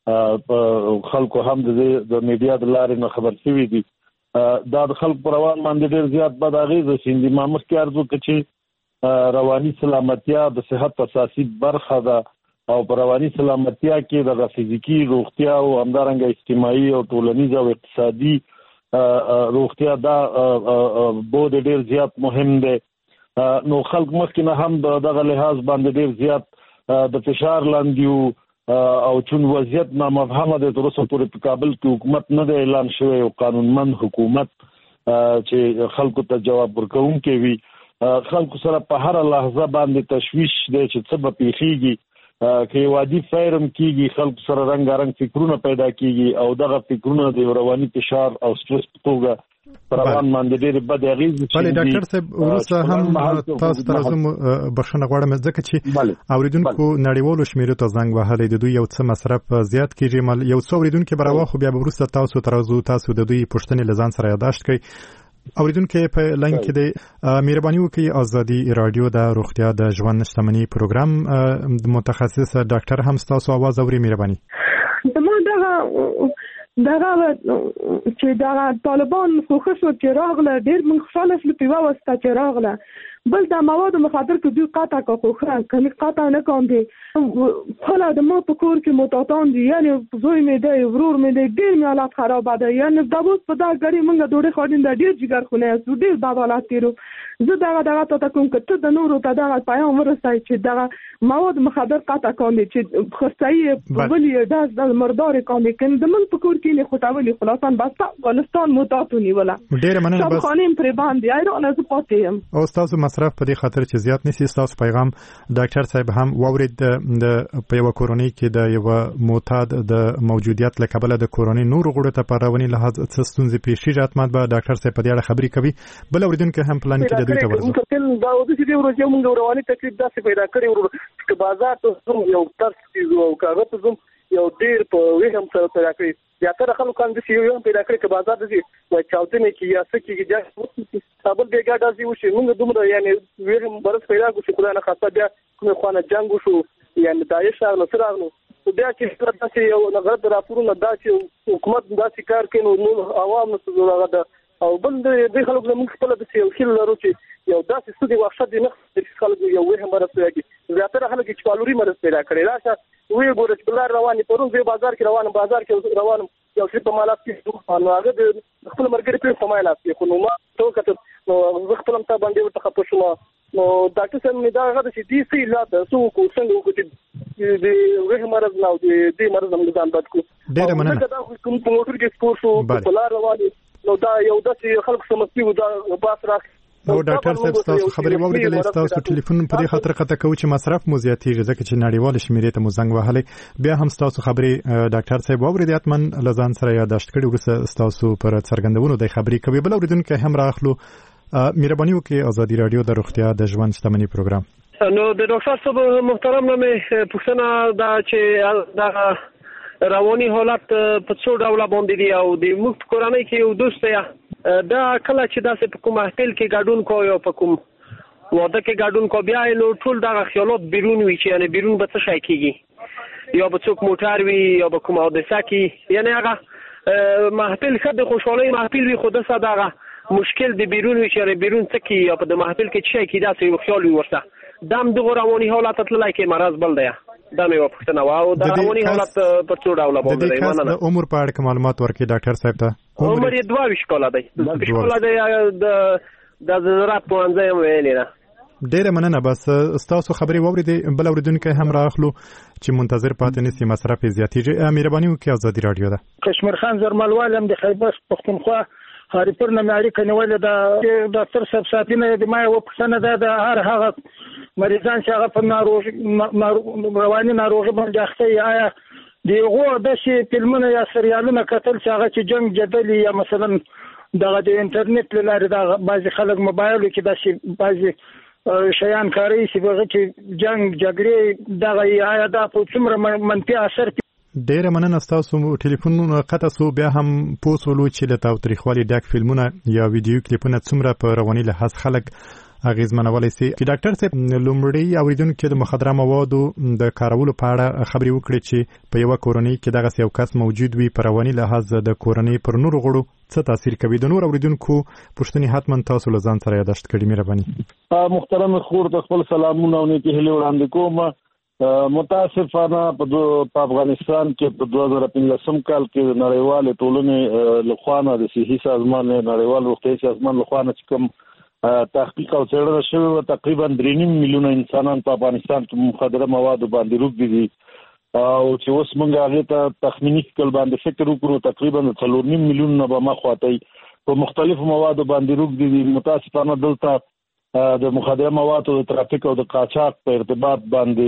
خلکو هم د میډیا د لارې نه خبر شوي دي. دا د خلکو په روان باندې ډېر زیات بد اغېزه شي. ما مخکې عرض وکړه چې رواني سلامتیا د صحت اساسي برخه ده او په رواني سلامتیا کې د فزیکي روغتیا او همدارنګه اجتماعي او ټولنیز او اقتصادي روغتیا دا بود ډېر زیات مهم دی. نو خلک مخکې نه هم دغه لحاظ باندې ډېر زیات د فشار لاندې او چون وضعیت نامفهمه ده. تر اوسه پورې په کابل کې حکومت نه دی اعلان شوی او قانونمند حکومت چې خلکو ته جواب ورکوونکی وي. خلکو سره په هر لحظه باندې تشویش دی چې څه به پیښیږي. کې وادي فیرم کیږي خلک سره رنگارنګ فکرونه پیدا کیږي او دغه فکرونه د رواني فشار او سټرس په توګه پروان باندې ډېر بد اغیز چې بله ډاکټر صاحب وروسته هم تاسو ته راځم بخښنه غواړم ځکه چې اوریدونکو نړیوالو شمیرو ته زنګ وهلی د دوی یو څه مصرف زیات کیږي یو څو اوریدونکو به راوخو بیا وروسته تاسو ته راځو تاسو د دوی پوښتنې له ځان سره یاداشت کړئ اوریدونکو په لاین کې د مهرباني وکړئ ازادي رادیو د روغتیا د ژوند شتمنۍ پروګرام د متخصص ډاکټر هم تاسو आवाज اوري مهرباني دغه چې دغه طالبان خوښ شو چې راغله ډېر من خوشاله شو په واسطه چې راغله بل د مواد مخدر کې دوی قطع کوخه کله قطع نه کوم دي خلا د ما په کور کې متاتان دي یعنی زوی مې دی ورور مې دی ډېر مې حالات خراب ده یعنی د اوس په دا غړي مونږ ډوډۍ خوړین د ډېر جګر خونه اسو ډېر بد حالات تیرو زه دغه ته کوم کته د نورو ته دغه پیغام ورسای چې دغه مواد مخدر قطع کوم دي چې خصایي بلې د مردار کوم کین د من په کور کې نه خطاولي خلاصان بس افغانستان متاتونی ولا ډېر مننه بس خانم پر باندې ایرو نه پاتیم او تاسو مصرف په دې خاطر چې زیات نسی تاسو پیغام ډاکټر صاحب هم وورید د په یو کورونی کې د یو معتاد د موجودیت له کبله د کورونی نور غړو ته په رواني لحاظ څه ستونزې پیښې راتمات به ډاکټر صاحب په دې اړه خبرې کوي بل اوریدونکو هم پلان کې د دوی ته ورځو دا د دې ورځې موږ رواني تکلیف داسې پیدا کړی ورو چې بازار ته یو ترس کیږي او کاغذ زم یو ډیر په وهم سره پیدا کړی یا تر خلکو کاندي چې یو پیدا کړی چې بازار دې وای چاودنه کې یا څه کې دا خپل دې ګډه دي وشي موږ دومره یعنی وهم برس پیدا کو چې خدای نه خاصه بیا کومه خوانه جنگ وشو یعنی دایښ راغلو سره راغلو بیا چې تاسو یو نغرد راپورونه دا چې حکومت داسې کار کوي نو عوام نو څه دا او بل د خلکو زموږ خپل د سیاسي لرو چې یو داسې ستودي وحشت دي نه چې خلکو یو وهم مرسته کوي زیاتره خلک چې پالوري مرسته پیدا کړي راشه وی ګوره چې بلار رواني پرون په بازار کې روانم یو څه په مالات کې نو هغه د خپل مرګري په سمایلات کې خو نو ما تو کته نو خپل ته باندې ورته خپل نو ډاکټر صاحب مې دا هغه چې دې سي لا تاسو کو څنګه وکړي د وهم مرز نو دې مرز هم ځان بد کو ډېر مننه دا کوم موټر کې سپور شو په لار رواني نو دا یو داسې خلک سمستي و دا باس راخ نو ډاکټر صاحب تاسو خبرې واوریدلې تاسو ټلیفون په دې خاطر قطع کوي چې مصرف مو زیاتېږي ځکه چې نړیوال شمیرې ته مو زنګ وهلی بیا هم تاسو خبرې ډاکټر صاحب واوریدې اتمن لزان سره یاداشت کړي ورسره تاسو پر څرګندونو د خبرې کوي بل اوریدونکو هم راخلو مهرباني وکړئ ازادي رادیو د روغتیا د ژوند شتمنۍ پروګرام نو د ډاکټر صاحب محترم نه پوښتنه دا چې دا رواني حالت په څو ډول باندې دي او د موږ کورنۍ کې یو دوست دا کله چې داسې په کوم محفل کې ګډون کو یا په کوم واده کې ګډون کو بیا نو ټول دغه خیالات بیرون وي چې یعنی بیرون به څه شي کېږي یا به څوک موټر وي یا به کوم حادثه کې یعنی هغه محفل ښه د خوشحالۍ محفل وي خو داسې دغه مشکل د بیرون وي چې بیرون څه کې یا په د محفل کې څه شي کې داسې یو خیال وي ورته دم دغه رواني حالت تللی کې مرض بل دی دا مې وپوښتنه واو دا رواني حالت په څو ډول باندې دی مننه د عمر په اړه معلومات ورکړي ډاکټر صاحب ته عمر یې 22 کاله دی 22 کاله دی د زراعت پوهنځی ویلې ده ډېر مننه بس تاسو خبرې واوریدې بل اوریدونکو هم راخلو چې منتظر پاتې نسی مصرف زیاتېږي مهرباني وکړئ ازادي رادیو ده کشمیر خان زرملوال هم د خیبر پښتونخوا هارپور نه اړیکه نیولې ده ډاکټر صاحب ساتینه د ما یو پښتنه ده د هر هغه مریضان چې هغه په رواني ناروغي باندې اخته آیا دیغه د شي فلمونه یا سریالونه کتل چې هغه چې جنگ جدل یا مثلا دغه د انټرنیټ لاره د بعضي خلک موبایل کې د شي بعضي شیان کاری چې جنگ جګړې دغه آیا د په څومره منفي اثر ډېر مننه تاسو ټلیفونونه قطع سو بیا هم پوسولو چې له تاوتریخوالي ډک فلمونه یا ویډیو کلیپونه څومره په رواني لحاظ خلک اغیزمنولای شي چې ډاکټر صاحب لومړی اوریدونکو د مخدره موادو د کارولو په اړه خبرې وکړي چې په یو کورنۍ کې دغه یو کس موجود وي په رواني لحاظ د کورنۍ پر نور غړو څه تاثیر کوي د نور اوریدونکو پوښتنې حتما تاسو له ځان سره یاداشت کړئ مهرباني محترم خور ته خپل سلامونه او نیکی هیله وړاندې کوم متاسفانه په افغانستان کې په 2015 کال کې نړیوال ټولنې لخوا د صحي سازمان نړیوال روغتیايي سازمان لخوا چې کوم تحقیق او څېړنه شوې تقریبا 3.5 میلیونه انسانان په افغانستان کې مخدره مواد باندې روږدي دي او چې اوس موږ هغه ته تخمینی کول باندې فکر وکړو تقریبا 3.5 میلیونه به مخاطي په مختلفو مواد باندې روږدي دي متاسفانه دلته د مخدره موادو د ترافیک او د قاچاق په ارتباط باندې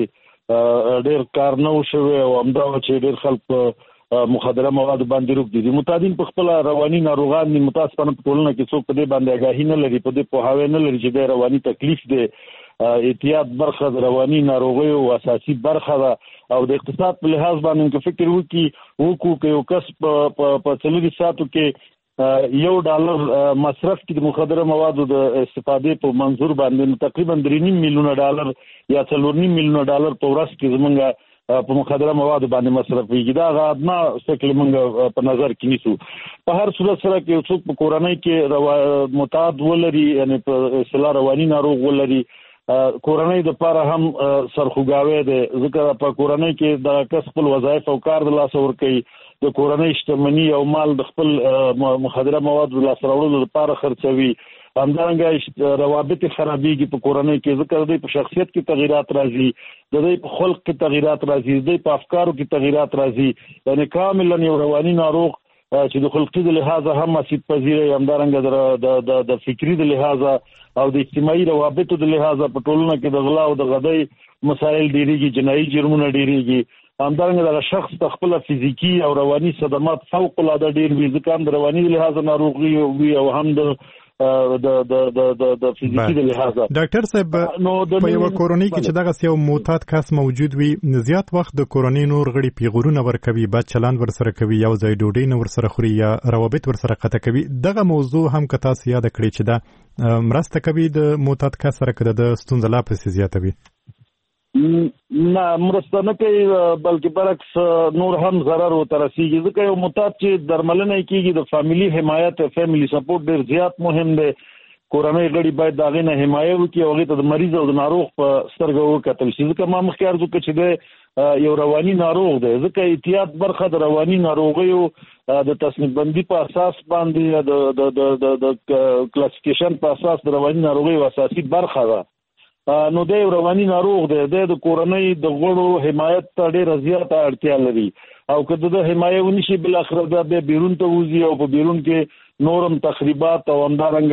ډېر کار نه وشوي او همدا چې ډېر خلک مخدره مواد باندې روږدي دي. متعدین په خپل رواني ناروغان دي، متاسفانه په ټولنه کې څوک په دې باندې آگاهي نه لري، په دې پوهاوی نه لري چې د رواني تکلیف دی. احتیاط برخه د رواني ناروغیو اساسي برخه ده او د اقتصاد په لحاظ باندې فکر وکړو چې یو کس په 4 ساعتو کې $1 مصرف کې د مخدره موادو د استفادې په منظور باندې تقریبا $3.5 میلیونه یا $4.5 میلیونه په ورځ کې زمونږ په مخدره موادو باندې مصرفيږي. دا غاډنا څخه موږ په نظر کې نیسو. په هر صورت سره کې څوک په کورنۍ کې متعد ولري، یعنی په اصطلاح رواني ناروغ ولري، کورنۍ د پاره هم سرخوګاوي ده، ځکه په کورنۍ کې د کس خپل وظایف او کار د لاس ور کوي، د کورنۍ شتمنۍ او مال د خپل مخدره مواد د لاس راوړلو لپاره خرڅوي. همدارنګه روابط خرابېږي په کورنۍ کې، ځکه د په شخصیت کې تغیرات راځي، د په خلق کې تغیرات راځي، د په افکارو کې تغیرات راځي. یعنی کاملا یو رواني ناروغ چې د خلقي د لحاظه هم مسید پذیره، همدارنګه د فکری د لحاظه او د اجتماعي روابطو د لحاظه په ټولنه کې د غلا او د غدۍ مسایل ډیریږي، جنایي جرمونه ډیریږي. همدارنګه د شخص د خپل فزیکی او رواني صدمات فوق العاده ډیر وي، ځکه هم د رواني لحاظه ناروغي وي او هم د فزیکی د لحاظه. ډاکټر صاحب په یو کورنۍ کې چې دغه یو معتاد کس موجود وي، زیات وخت د کورنۍ نور غړي پیغورونه ورکوي، بد چلند ورسره کوي، یو ځای ډوډۍ نه ورسره خوري یا روابط ورسره قطع کوي. دغه موضوع هم که تاسو یاد کړئ چې دا مرسته کوي د معتاد کس سره کده د ستونزې لا پسې زیاتوي. نه مرسته نه کوي، بلکې برعکس نور هم ضرر ورته رسیږي، ځکه یو معتاد چې درملنه کیږي د فاميلي حمایت، فاميلي سپورټ ډیر زیات مهم دی. کورنۍ غړي باید داغه نه حمایت وکړي او هغه ته د مریض او د ناروغ په سترګو وکتل شي، ځکه ما مخکې عرض وکړ چې د یو رواني ناروغ دی، ځکه احتیاط برخه د رواني ناروغیو د تصنیف بندي په اساس باندې د کلاسیفیکیشن په اساس د رواني ناروغیو اساسي برخه ده. نو د رواني ناروغ دی، د کورنۍ د غړو حمایت ته ډېر زیاته اړتیا لري او کله د حمایت ونشي بل اخر د بیرون ته وځي او په بیرون کې نورم تخریبات او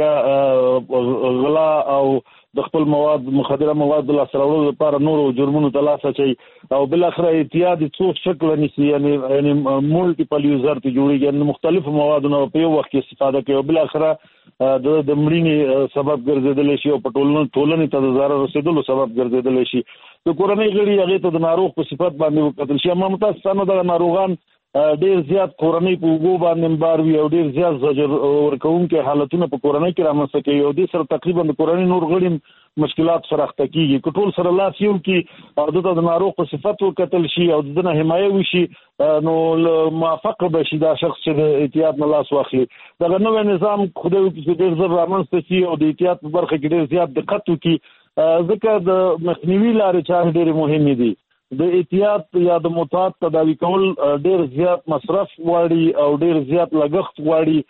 همدارنګه غلا او د خپل مواد مخدره مواد د لاس راوړلو لپاره نور جرمونو ته لاس اچي او بل اخر اعتیاد څو شکل نشي، یعنی مولټیپل یوزر ته جوړیږي، یعنی مختلف موادونو په یو وخت کې استفاده کوي او بل اخر د مړینې سبب ګرځیدل شي او په ټولنې ته د ضرر رسیدلو سبب ګرځیدل شي. د کورنۍ غړي هغه ته د ناروغ په صفت باندې وکتل شي. اما متاسفانه د ناروغان ډیر زیات کورنۍ په وګو باندې بار وي او ډیر زیات زجر ورکوونکي حالتونه په کورنۍ کې رامنځته کوي او د سره تقریبا د کورنۍ نور غړي مشکلات سره اخته کیږي. کټول سره لاس یو کې او د ناروغ په صفت وکتل شي او د نه حمایت وشي، نو موافق بشي دا شخص چې د احتیاط نه لاس واخلي. دا نوې نظام خدای چې ډیر زر رامنځته شي او د احتیاط په برخه کې ډیر زیات دقت وکړي، ځکه د مخنیوي لارې چارې ډېرې مهمې دي. د احتیاط یا د معتاد تداوی کول ډیر زیات مصرف غواړي او ډیر زیات لګښت غواړي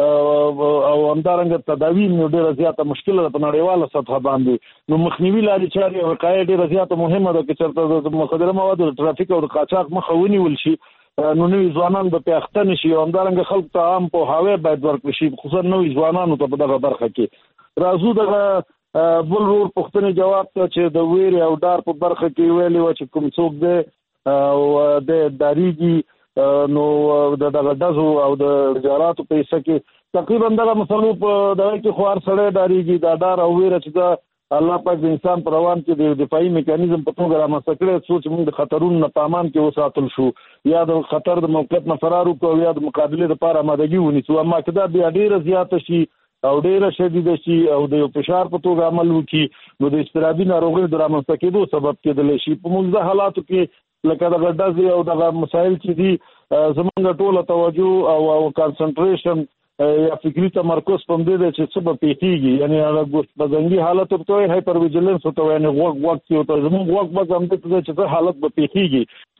او همدارنګه تداوی نو ډیر زیاته مشکل ده په نړیواله سطح باندې. نو مخنیوي لارې چارې او وقایه ډیر زیاته مهمه ده چې چېرته د مخدره موادو د ترافیک او د قاچاق مخه ونیول شي، نو نوې ځوانان به پیاخته نشي او همدارنګه خلک ته عام پوهاوی باید ورکړل شي، خصوصا نوې ځوانانو ته په دغه برخه کې. راځو دغه بل ور پښتنې جواب ته چې د ویری او ډار په برخه کې ویلي و چې کوم څوک دی او د داریږي نو د دغه دزو او د تجارتو په حصہ کې تقریبا دغه مسلو په دغه کې خوار سره داریږي. دا ډار او ویره چې د الله پاک د انسان پر روان کې د دفاعي میکانیزم په توګه رامنځته کړی، څو چې موږ د خطرونو نه پامان کې وساتل شو یا د خطر د موقعیت نه فرار وکړو یا د مقابله لپاره آمادګي ونیسو. اما که دا بیا ډیره زیاته شي او ډیره شدیده شي او د یو فشار په توګه عمل وکړي، نو د اضطرابي ناروغیو د رامنځته کېدو سبب کېدلی شي. په موږ حالاتو کې لکه دغه ډزې او دغه مسایل چې دي زمونږ ټوله توجه او کانسنټریشن یا فکری تمرکز په دې دی چې څه به پیښیږي، یعنی هغه بدنګي حالت ورته وایي، هایپر ویجیلنس ورته وایي، یعنی غوږ کې ورته زموږ غوږ به هم دې چې څه حالت به پیښیږي.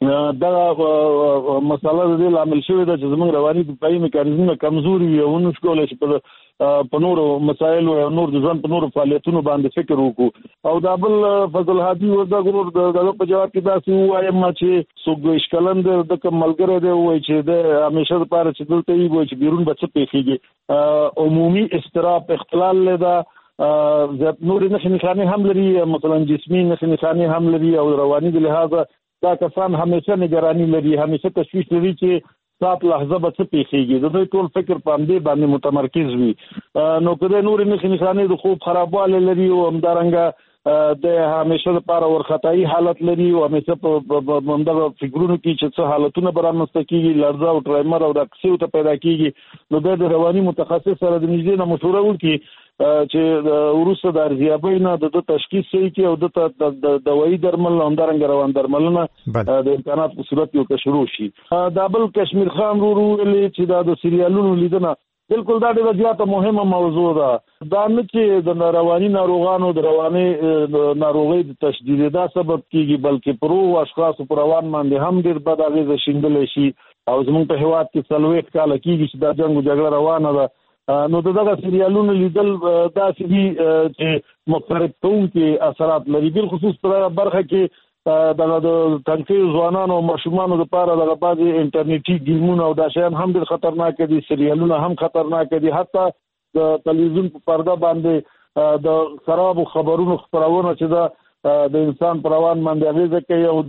دا مسله د دې لامل شوې ده چې زموږ رواني دفاعي میکانیزمونه کمزوري وي او نشو کولی چې په نورو مسایلو او نور د ژوند په نورو فعالیتونو باندې فکر وکړو. او دا بل فضل هادي ورته ګورو دغه په جواب کې داسې وایم چې څوک اشکالن د کوم ملګری دی وایي چې د همیشه لپاره چې دلته یې وایي چې بیرون به څه پیښیږي. عمومي اضطراب اختلال لیدا نور نښانې هم لري، مثلا جسمي نښانې هم لري او رواني د لحاظه دا کسان همیشه نگرانی لري، همیشه تشویش لري چې سات لحظه به څه پیښیږي. د دوی ټول فکر په همدې باندې متمرکز وي. نو که د نور نښانې د خوب خرابوالی لري او همدارنګه د همیشه لپاره ورختایي حالت لري او همیشه په همدغه فکرونو کې چې څه حالتونه به رامنځته کېږي، لړزه او ټریمر او رقصې ورته پیدا کېږي، نو بیا د رواني متخصص سره د نږدې نه مشوره وکړي چې وروسته د ارزیابۍ نه د تشخیص صحیح کړي او د دوايي درمل او همدارنګه روان درملونه د امکانات په صورت یو شروع شي. دا بل کشمیر خان ورو ویلي چې دا د سریالونو لیدنه بالکل دا ډېره زیاته مهمه موضوع ده. دا نه چې د رواني ناروغانو د رواني ناروغۍ د تشدیدېدا سبب کیږي، بلکې پر اشخاصو پر روان باندې هم ډېر بد اغېزه شیندلی شي. او زموږ په هېواد کې 40 کاله کېږي چې دا جنګ او جګړه روانه ده. نو دغه سریالونو لیدل داسې دي چې مختلف کوونکي اثرات لري، بالخصوص په برخه کې دغه د تنکي ځوانانو او ماشومانو لپاره دغه بعضې انټرنیټي ګیمونه او دا شیان هم ډېر خطرناک دي، سریالونه هم خطرناک دي. حتی د تلویزیون په پرده باندې د خرابو خبرونو خپرونه چې د انسان پر روان باندې اغېزه کوي او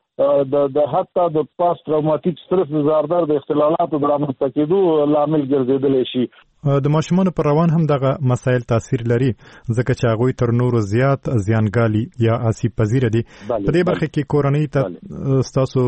د حتی د پاست تروماتیک سټرس زاردار د اختلالاتو د رامنځته کېدو لامل ګرځېدلی شي. د ماشومانو پر روان هم دغه مسایل تاثیر لري ځکه چې هغوی تر نورو زیات زیانګالي یا آسیب پذیره دي. په دې برخه کې کورنۍ ته ستاسو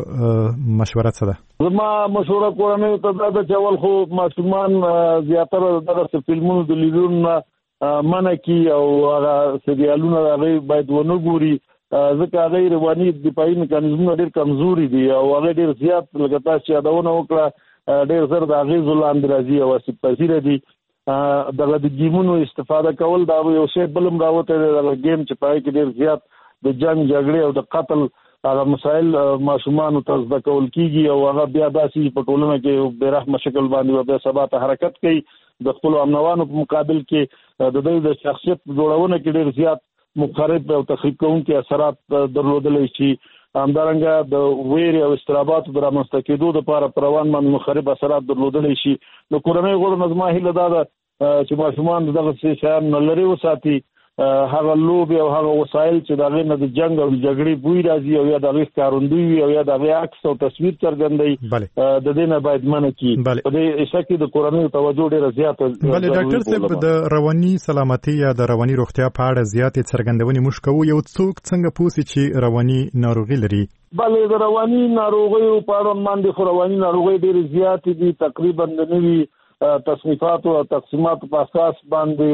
مشوره څه ده؟ زما مشوره کورنۍ ته دا ده چې اول خو ماشومان زیاتره دغه فلمونو د لیدلو نه منع کړي او هغه سریالونه هغوی باید ونه ګوري، ځکه هغوی رواني دفاعي میکانیزمونه ډېر کمزوري دي او هغوی ډېر زیات لکه تاسو یادونه وکړه ډېر زر د اغېزو لاندې راځي او آسیب پذیره دي. دغه د ګیمونو استفاده کول دا یو شی بل هم راوتی دی، دغه ګیم چې په هغې کې ډېر زیات د جنګ جګړې او د قتل هغه مسایل ماشومانو ته زده کول کېږي او هغه بیا داسې په ټولنه کې بې رحمه شکل باندې بیا سبا ته حرکت کوي. د خپلو امنوانو په مقابل کې د دوی د شخصیت جوړونه کې ډېر زیات مخرب او تخریب کوونکي اثرات درلودلی شي. همدارنګه د ویرې او اضطراباتو د رامنځته کېدو دپاره په روان باندې مخرب اثرات درلودلی شي. د کورنۍ غړو نه زما هیله دا ده چې ماشومان دغه شیان نه لرې وساتي، هغه لوبې او هغه وسایل چې د هغې نه د جنګ او جګړې بوی راځي او یا د هغې ښکارندوی وي او یا د هغې عکس او تصویر څرګندوي، د دې نه باید منع کړي. په دې عیسه کې د کورنیو توجه ډېره زیاته. بلې ډاکټر صاحب د رواني سلامتۍ یا د رواني روغتیا په اړه زیاتې څرګندونې موږ کوو. یو څوک څنګه پوه سي چې رواني ناروغي لري؟ بلې د رواني ناروغیو په اړه باندې خو رواني ناروغۍ ډېرې زیاتې دي. تقریبا د نوي تصنیفاتو او تقسیماتو په اساس باندې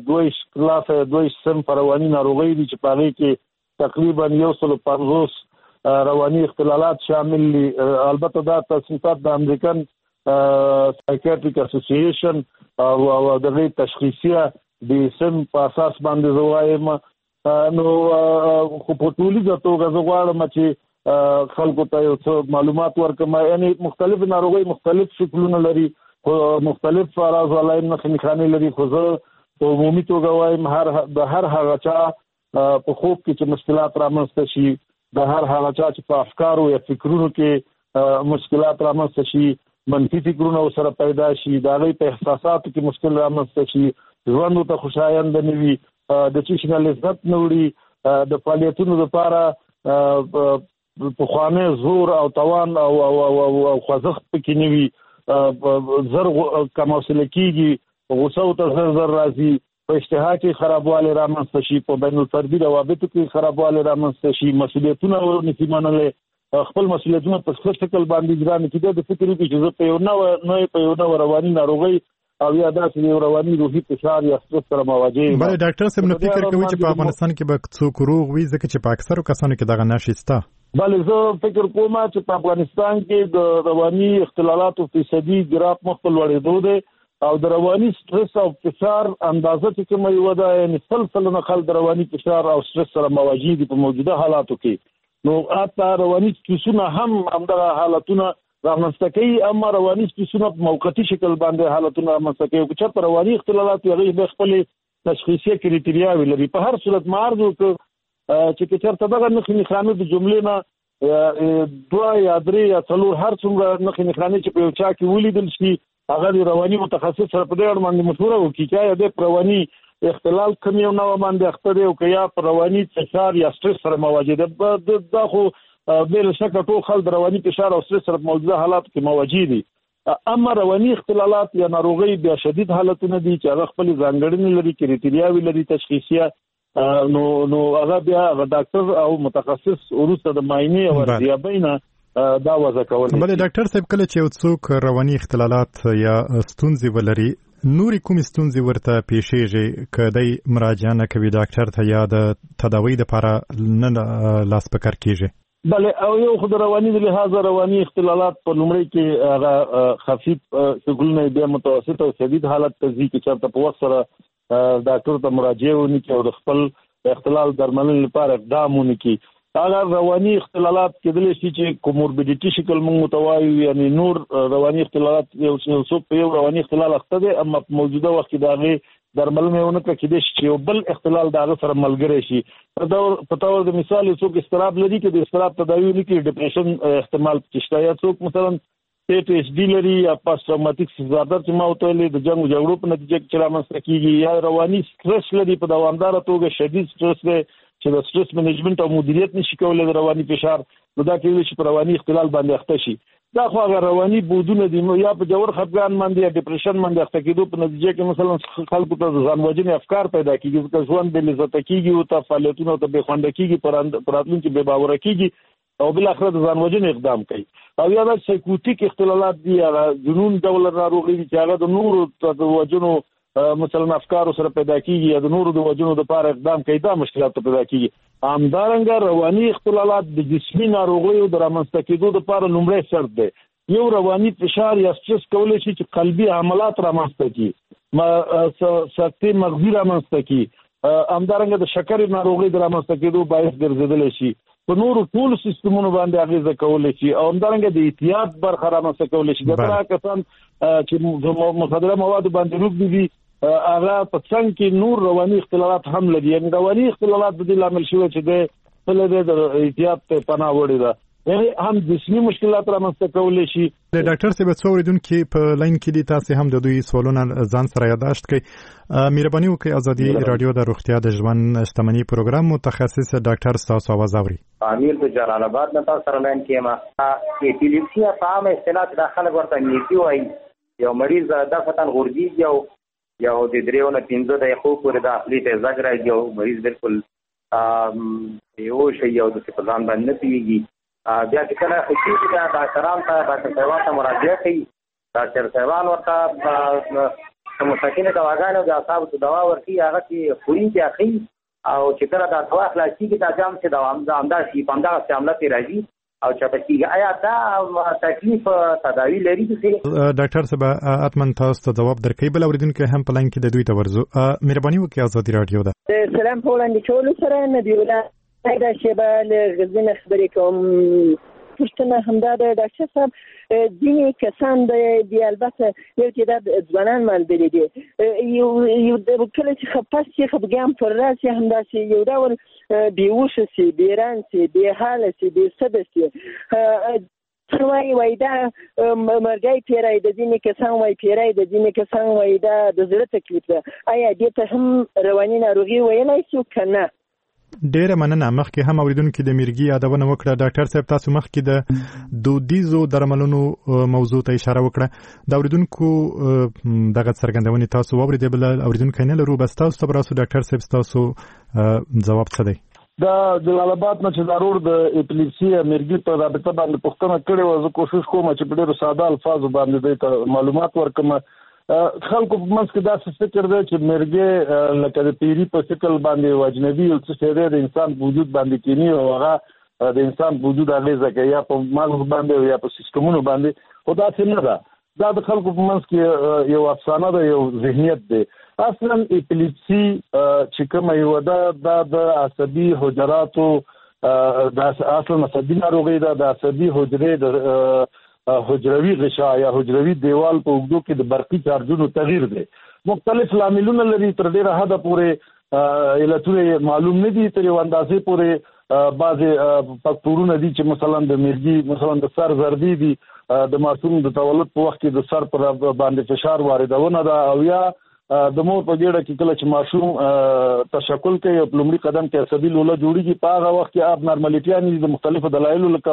22 صنف رواني ناروغۍ دي چې په هغې کې تقریبا 150 رواني اختلالات شامل دي. البته دا تصنیفات د امریکن سایکیاټریک اسوسییشن او د دې تشخیصیه د سم په اساس باندې زه وایم. نو خو په ټولیزه توګه زه غواړم چې خلکو ته یو څه معلومات ورکړم. یعنې مختلف ناروغۍ مختلف شکلونه لري، مختلف راز علایم نښانې لري، خو زه په عمومي توګه وایم د هر هغه چا په خوب کې چې مشکلات رامنځته شي، د هر هغه چا چې په افکارو یا فکرونو کې مشکلات رامنځته شي، منفي فکرونه ورسره پیدا شي، د هغوی په احساساتو کې مشکل رامنځته شي، ژوند ورته خوشاینده نه وي، د څه نه لذت نه وړي، د فعالیتونو لپاره پخوانی زور او توان او خوځښت پکې نه وي، زر کم حوصله کېږي، غوسه ورته زر راځي، په اشتها کې خرابوالی رامنځته شي، په بین الفردي روابطو کې خرابوالی رامنځته شي، مسؤلیتونه ورنشي منلی، خپل مسؤلیتونه په ښه شکل باندې اجرا نه کړي. د فکر وکړي چې زه په یو نوې رواني ناروغۍ او یا داسې یو رواني روحي فشار یا سټرس سره مواجه یم. بله ډاکټر صاحب، نو فکر کوئ چې په افغانستان کې به څوک روغ وي ځکه چې په اکثرو کسانو کې دغه نښې شته؟ بله، زه فکر کوم چې په افغانستان کې د رواني اختلالاتو فیصدي ګراف مخ په لوړېدو دی او د رواني سټرس او فشار اندازه چې کومه یوه ده، یعنې 100 خلک د رواني فشار او سټرس سره مواجه دي په موجوده حالاتو کې. نو حتی رواني سټرسونه هم همدغه حالتونه رامنځته کوي، اما رواني سټرسونه په موقتي شکل باندې حالتونه رامنځته کوي. که چېرته رواني اختلالات وي هغوی به خپلې تشخیصیه کرایټریاوې لري. په هر صورت ما عرض وکړ چې که چېرته دغه نښانې د جملې نه 2 یا 3 یا 4 هر څومره نښانې چې په یو چا کې ولیدل شي، هغه د رواني متخصص سره په دې اړه باندې مشوره وکړي چې آیا دی په رواني اختلال کم یو نو باندې اخته دی او که یا پر رواني فشار یا سټرس سره مواجه ده دا خو بل شک ټول خلک رواني فشار او سټرس سره موجوده حالات کې مواجه دي. اما رواني اختلالات یا ناروغي بیا شدید حالتونه دي چې هغه خپل ځانګړنې لري، کریټریاوي لري تشخیصیه، نو هغه بیا ډاکټر او متخصص وروسته د معاینې او ارزیابۍ دا وضع کول. بله ډاکټر صاحب کله چې یو څوک رواني اختلالات یا ستونزې ولري نورې کومې ستونزې ورته پیښیږي که دی مراجعه نه کوي ډاکټر ته یا د تداوۍ دپاره نه لاس په کار کیږي؟ بله او یو خو د رواني د لحاظه رواني اختلالات په لومړی کې هغه خفیف شکلونه بیا متوسط او شدید حالت ته ځي چې چېرته په وخت سره ډاکټر ته مراجعه ونه کړي او د خپل اختلال درملنې لپاره اقدام ونه کړي. هغه رواني اختلالات کېدلی شي چې کوموربیډیټي شکل موږ متوایو، یعنی نور رواني اختلالات یو څوک په یو رواني اختلال اخته دی اما په موجوده وخت کې د هغې درملنه ونه کړه کېدای شي چې یو بل اختلال د هغه سره ملګری شي. په تور د مثال یو څوک اضطراب لري چې د اضطراب تداوی ونه کړي ډپریشن احتمال پکې شته، یا څوک مثلا PTSD لري یا پاست ټراوماتیک ډیزارډر چې ما ورته ویلي د جنګ و جګړو په نتیجه کې رامنځته کېږي، یا رواني سټرس لري په دوامداره توګه شدید سټرس دی چې د سټرس منیجمنت او مدیریت نشي کولای د رواني فشار، نو دا کېدای شي په رواني اختلال باندې اخته شي. دا خو هغه رواني بودونه دي یا په جوړ خفګان باندې یا ډپریشن باندې اخته کېدو په نتیجه کې مثلا خلکو ته ځان وژنې افکار پیدا کېږي، ځکه ژوند بې لذته کېږي او ته فعالیتونه ته بې خونده کېږي، په راتلونکي بې باوره کېږي او بالاخره د ځان وژنې اقدام کوي. او یا دا سایکوټیک اختلالات دي، هغه جنون ډول ناروغي دي چې هغه د نورو د وجنو مثلا افکار سره پیدا کیږي یا د نورو د وجنو د لپاره اقدام کوي، دا مشکلات پیدا کیږي. همدارنګه رواني اختلالات د جسمي ناروغیو د رامنځته کېدو لپاره لومړی شرط دی. یو رواني فشار یا سټرس کولی شي چې قلبي عملات رامنځته کړي، سکتې مغزي رامنځته کړي، همدارنګه د شکر ناروغي د رامنځته کېدو باعث ګرځېدلی شي، په نورو ټولو سیستمونو باندې اغیزه کولی شي، او همدارنګه د اعتیاد برخه رامنځته کولی شي. دا کسان چې مخدره موادو باندې روږدي دي هغه په څنګ کې نور رواني اختلالات هم لري، یعنی رواني اختلالات د دې لامل شوی چې د خپل د احتیاط ته پناه وړي ده، یعنی هم جسمي مشکلات رامنځته کولی شي. د ډاکټر صاحب څو اوریدونکو په لاین کې دي، تاسو هم د دوی سوالونه ځان سره یاداشت کړئ. مهرباني وکړئ ازادي رادیو د روغتیا د ژوند شتمنۍ پروګرام متخصص ډاکټر تاسو आवाज اوري. امیر د جلال آباد نه تاسو سره لاین کې ما اپیلیپسیا په عامه اصطلاح داخله ورته نیتی وایي، یو مریض د فتن غورځي یو د دریو نه 15 دقیقو پورې د خپل تیزاګ راځي، یو مریض بالکل یو شی یو د ځان باندې نه پیږي. بیا چې کله حقیقي دا ډاکټران ته ډاکټر صاحبان ته مراجعه کوي، ډاکټر صاحبان ورته مستقیمه دواګانې د اعصابو دوا ورکوي، هغه چې خوري کې اخی او چې کله دا دوا خلاصېږي دا جام چې دوام همدا شي په همدغه عملیات راځي او چاته کېږي. آیا دا تکلیف تداوی لري؟ ډاکټر صاحب اتمن تاسو ته ځواب درکړي. بل اوریدونکو هم په لاین کې د دوی ته ورځو. مهرباني وکړئ ازادي رادیو ده. سلام په وړاندې کولو سره نبی الله دا شیبه له غزنه خبرې کوم. پښتنه همدا د ډاکټر صاحب ځینې کسان د البته یو تعداد ځوانان ملګري دي، یو د کله چې خپاس شي خپګان پر راس همداسې یو ډول بیهوشه شي، بیران شي، بېحاله شي، بېسده شي. وایي دا مرګی پیری د ځینې کسان وایي پیری د ځینې کسان وایي دا د زړه تکلیف ده. آیا دې ته هم رواني ناروغي ویلی شو که نه؟ ډیره مننه. مخکې هم اوریدونکو د میرګي یادونه وکړه. ډاکټر صاحب تاسو مخکې د دودیزو درملونو موضوع ته اشاره وکړه. د اوریدونکو دغه څرګندونې تاسو واوریدئ، بل اوریدونکو نه لرو، بس تاسو ته راسو ډاکټر صاحب تاسو ځواب څه دی؟ دا جلال آباد نه چې ضرور د اپیلیپسي میرګي په رابطه باندې پوښتنه کړې و، زه کوشش کوم چې په ډېرو ساده الفاظو باندې د معلومات ورکړم. خلکو په منځ کې داسې فکر دی چې مرګ لکه د پیری په شکل باندې واجنبي او څه دی د انسان وجود باندې کینی او هغه د انسان وجود اغیزه کوي یا په مغز باندې یا په سیستمونو باندې، خو داسې نه ده. دا د خلکو په منځ کې یو افسانه ده، یو ذهنیت دی. اصلا اپیلیپسي چې کومه یو ده د عصبي حجراتو د اصلا عصبي ناروغي ده، د عصبي حجرې د حجروي غشا یا حجروي دیوال په اوږدو کې د برقي چارجونو تغییر دی. مختلف لاملونه لري، تر ډیره حده پورې علتونه معلوم نه دي، تر یو اندازې پورې بعضې فاکتورونه دي چې مثلا د میرګي مثلا د سر زردي دي، د ماشوم د تولد په وخت کې د سر پر باندې فشار واردونه ده، او یا د مور په ګډه کې کله چې ماشوم تشکل کوي او لومړي قدم کې عصبي لوله جوړیږي په هغه وخت کې اب نارمالټیان د مختلفو دلایلو له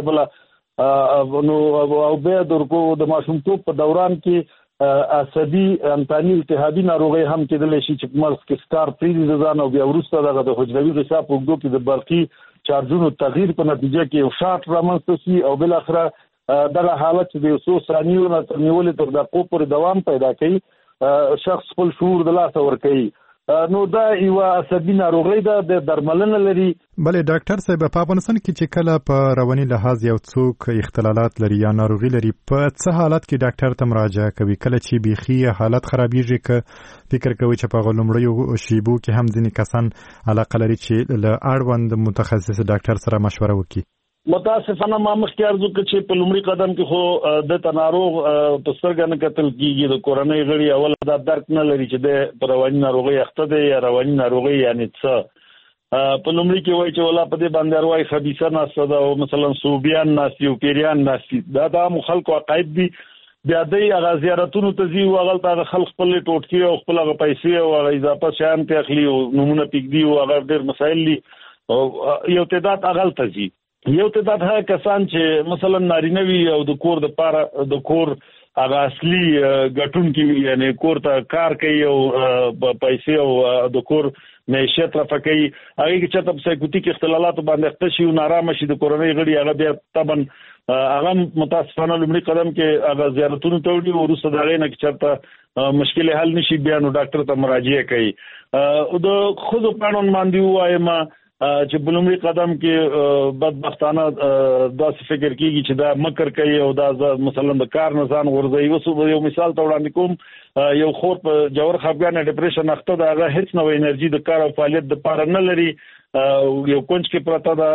کبله نو او به درکو د ماشوم په دوران کې عصبي انتاني التهابي ناروغي هم کېدلی شي چې مغز کې سکار پریږدي ځان او بیا وروسته د حجروي غشا په اوږدو کې د برقي چارجونو تغییر په نتیجه کې یو شارټ رامنځته شي او بل اخره دغه حالت د یو څو ثانیو نه تر نیولې تر دقیقو پورې دوام پیدا کوي شخص خپل شعور د لاسه ورکوي نو دا یو عصبي ناروغي ده د درملنه لري. بلې ډاکټر صاحب په افغانستان کې چې کله په رواني لحاظ یو څوک اختلالات لري یا ناروغي لري په څه حالت کې ډاکټر ته مراجعه کوي کله چې بيخي حالت خرابېږي که فکر کوي چې په غلمړیو شیبو کې هم ځینې کسان علاقه لري چې له اړوند متخصص ډاکټر سره مشوره وکړي. متاسفانه ما مخکې ارزو چې په لومړي قدم کې خو د تناروغ په سترګه نه کتل کیږي د کورنۍ غړي اول دا درک نه لري چې د رواني ناروغي اخته دی یا رواني ناروغي یعنی څه په لومړي کې وایي چې ولا په دې باندې اروای خبيثه ناسته ده او مثلا صوبیان ناسي او پیریان ناسي دا خلکو عقاید دي بیا د هغه زیارتونو ته ځي او هغه ته خلک خپل ټوټکي او خپل پیسې او اضافه شیان ته اخلي او نمونه پکدي او هغه ډېر مسایل دي او یو تعداد اغل ته ځي یو تعداد هغه کسان چې مثلا نارینه وي او د کور د پاره د کور هغه اصلي ګټون کې یعنی کور ته کار کوي او پیسې او د کور معیشت رافقي هغه کې چې په سایکوټیک اختلالات باندې اخته شي او نارامه شي د کورنۍ غړي هغه بیا طبعا هغه متاسفانه لومړي قدم کې هغه زیارتونو ته وړي او وروسته دا غي نه چې چرته مشکل حل نشي بیا نو ډاکټر ته مراجعه کوي او د خود قانون باندې وایم چې بلومړي قدم کې بدبختانه داسې فکر کیږي چې دا مکر کوي او دا مثلا د کار نه ځان غورځوي اوس یو مثال ته وړاندې کوم یو خور په جوړ خپګان ډیپریشن اخته دا هغه هیڅ نو انرژي د کار او فعالیت د پاره نه لري یو کونج کې پراته دا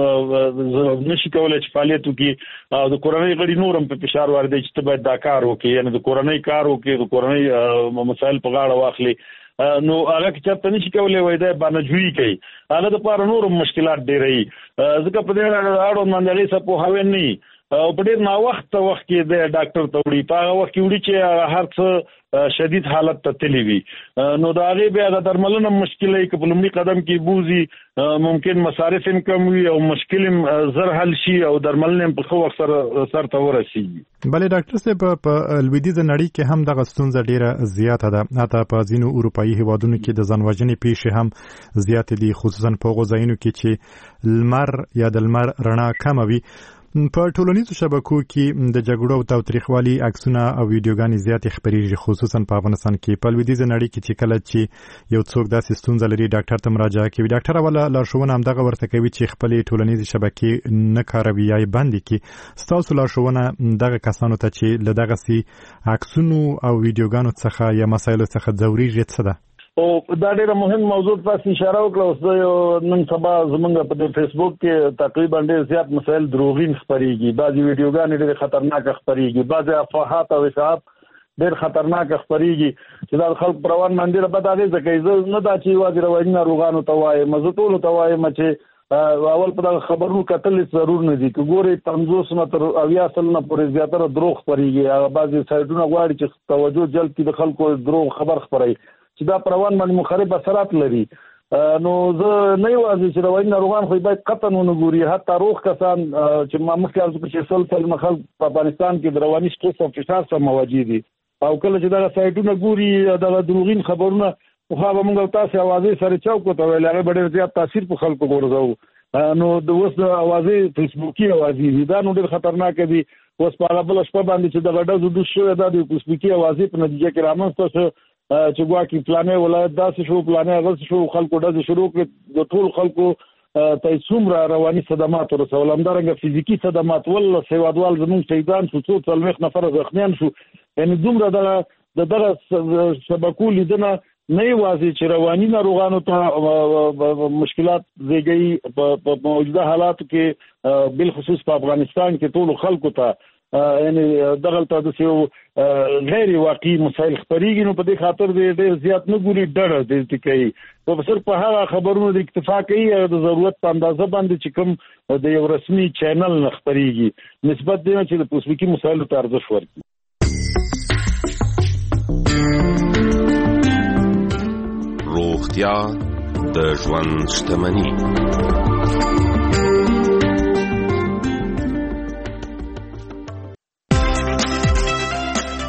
او نشي کولای چې فعالیت وکړي او د کورنۍ غړي نورم په فشار ورده چې ته باید دا کار وکړي یعنی د کورنۍ کار وکړي د کورنۍ مسایل په غاړه واخلي نو هغه چې ته نشي کولای وای دا باندې کوي هغه د پاره نور مشکلات ډېرې ځکه په دې اړه باندې څه په هاوی نه او په ډېر نا وخت کې د ډاکټر ته وړي په هغه وخت کې وړي چې هر څه شدید حالت ته تللی وي نو دا هغه بیا د درملنه مشکله کې په لومړي قدم کې بوزي ممکن مصارف هم کم وي او مشکل زر حل شي او درملنه په خو وخت سره ته ورسیږي. بلې ډاکټر صاحب په لویدیځ نړۍ کې هم دغه ستونزه ډیره زیاته ده حتی په ځینو اروپایي هیوادونو کې د ځانوژنې پیښې هم زیاتې دي خصوصا په غوځاینو کې چې لمر یا د لمر رڼا کم وي. په ټولنیزو شبکو کې د جګړو او تاوتریخوالي عکسونه او ویډیوګانې زیاتې خپرېږي خصوصا په افغانستان کې په لویدیځ نړۍ کې چې کله چې یو څوک داسې ستونزه لري ډاکټر ته مراجعه کوي ډاکټر اوله لارښوونه همدغه ورته کوي چې خپلې ټولنیزې شبکې نه کاروي یا یې بندې کړي. ستاسو لارښوونه دغه کسانو ته چې له دغسې عکسونو او ویډیوګانو څخه یا مسایلو څخه ځورېږي څه ده؟ او دا ډیره مهم موضوع تاسو اشاره وکړه اوس نن سبا زمونږ په فیسبوک کې تقریبا ډیر زیات مسایل دروغین خبريږي بعضي ویډیوګانې ډېر خطرناک خبريږي بعضي افواهات او اشاعات ډېر خطرناک خبريږي چې دا خلک پروان باندې بد اغیزه کوي نه دا چې واجب رواني ناروغانو ته وایي مزه ټول ته وایي چې اول په خبرونو کتل ضرور نه دي که ګوري 50 متر او یا اصل نه پورې زیاتره دروغ خبريږي بعضي سایټونه غواړي چې توجه جلب کړي د خلکو دروغ خبر خبري چې دا پروان باندې مخرب اثرات لري نو زه نه یوازې چې رواني ناروغان خو باید قطعا ونګوري حتی روغ کسان چې ما مخکې ارزو چې سلسله مخل په افغانستان کې د رواني سټرس او فشار سره مواجه دي او کله چې دا سایټونه ګوري دا دروغین خبرونه خو به موږ تاسو اوازې سره چاوکو ته ویل هغه ډېر زیات تاثیر په خلکو ورځو نو د اوس اوازې فیسبوکي اوازې دا نو ډېر خطرناک دي اوس په هغه بل شپه باندې چې د غډه زو شو د فیسبوکي اوازې په نتیجه کې رامنځته شو چې ګواکې پلانې ولایت داسې شو پلانې هغه شو خلکو ډزې شروع کړې د ټول خلکو ته څومره رواني صدمات ورسول همدارنګه فزیکی صدمات ول سیوادوال زموږ شهیدان شو څو څلوېښت نفر زخمیان شو یعنی دومره دغه شبکو لیدنه نه یوازې چې رواني ناروغانو ته مشکلات زیږي په موجوده حالاتو کې بالخصوص په افغانستان کې ټول خلکو ته یعنی دغه ته د غیر واقعي مسایل خبريږي نو په دې خاطر ډېر زیات نه ګوري ډېر دې کوي په صرف په هغه خبرونو د اکتفا کوي د ضرورت په اندازه باندې چې کوم د یو رسمي چینل نه خبريږي نسبت دی چې د فیسبوکي مسایلو ته ارزښت ورکړي. روغتیا د ژوند شتمني.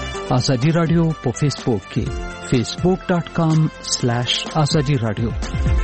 ازادي رادیو په فیسبوک کې facebook.com/azadi radio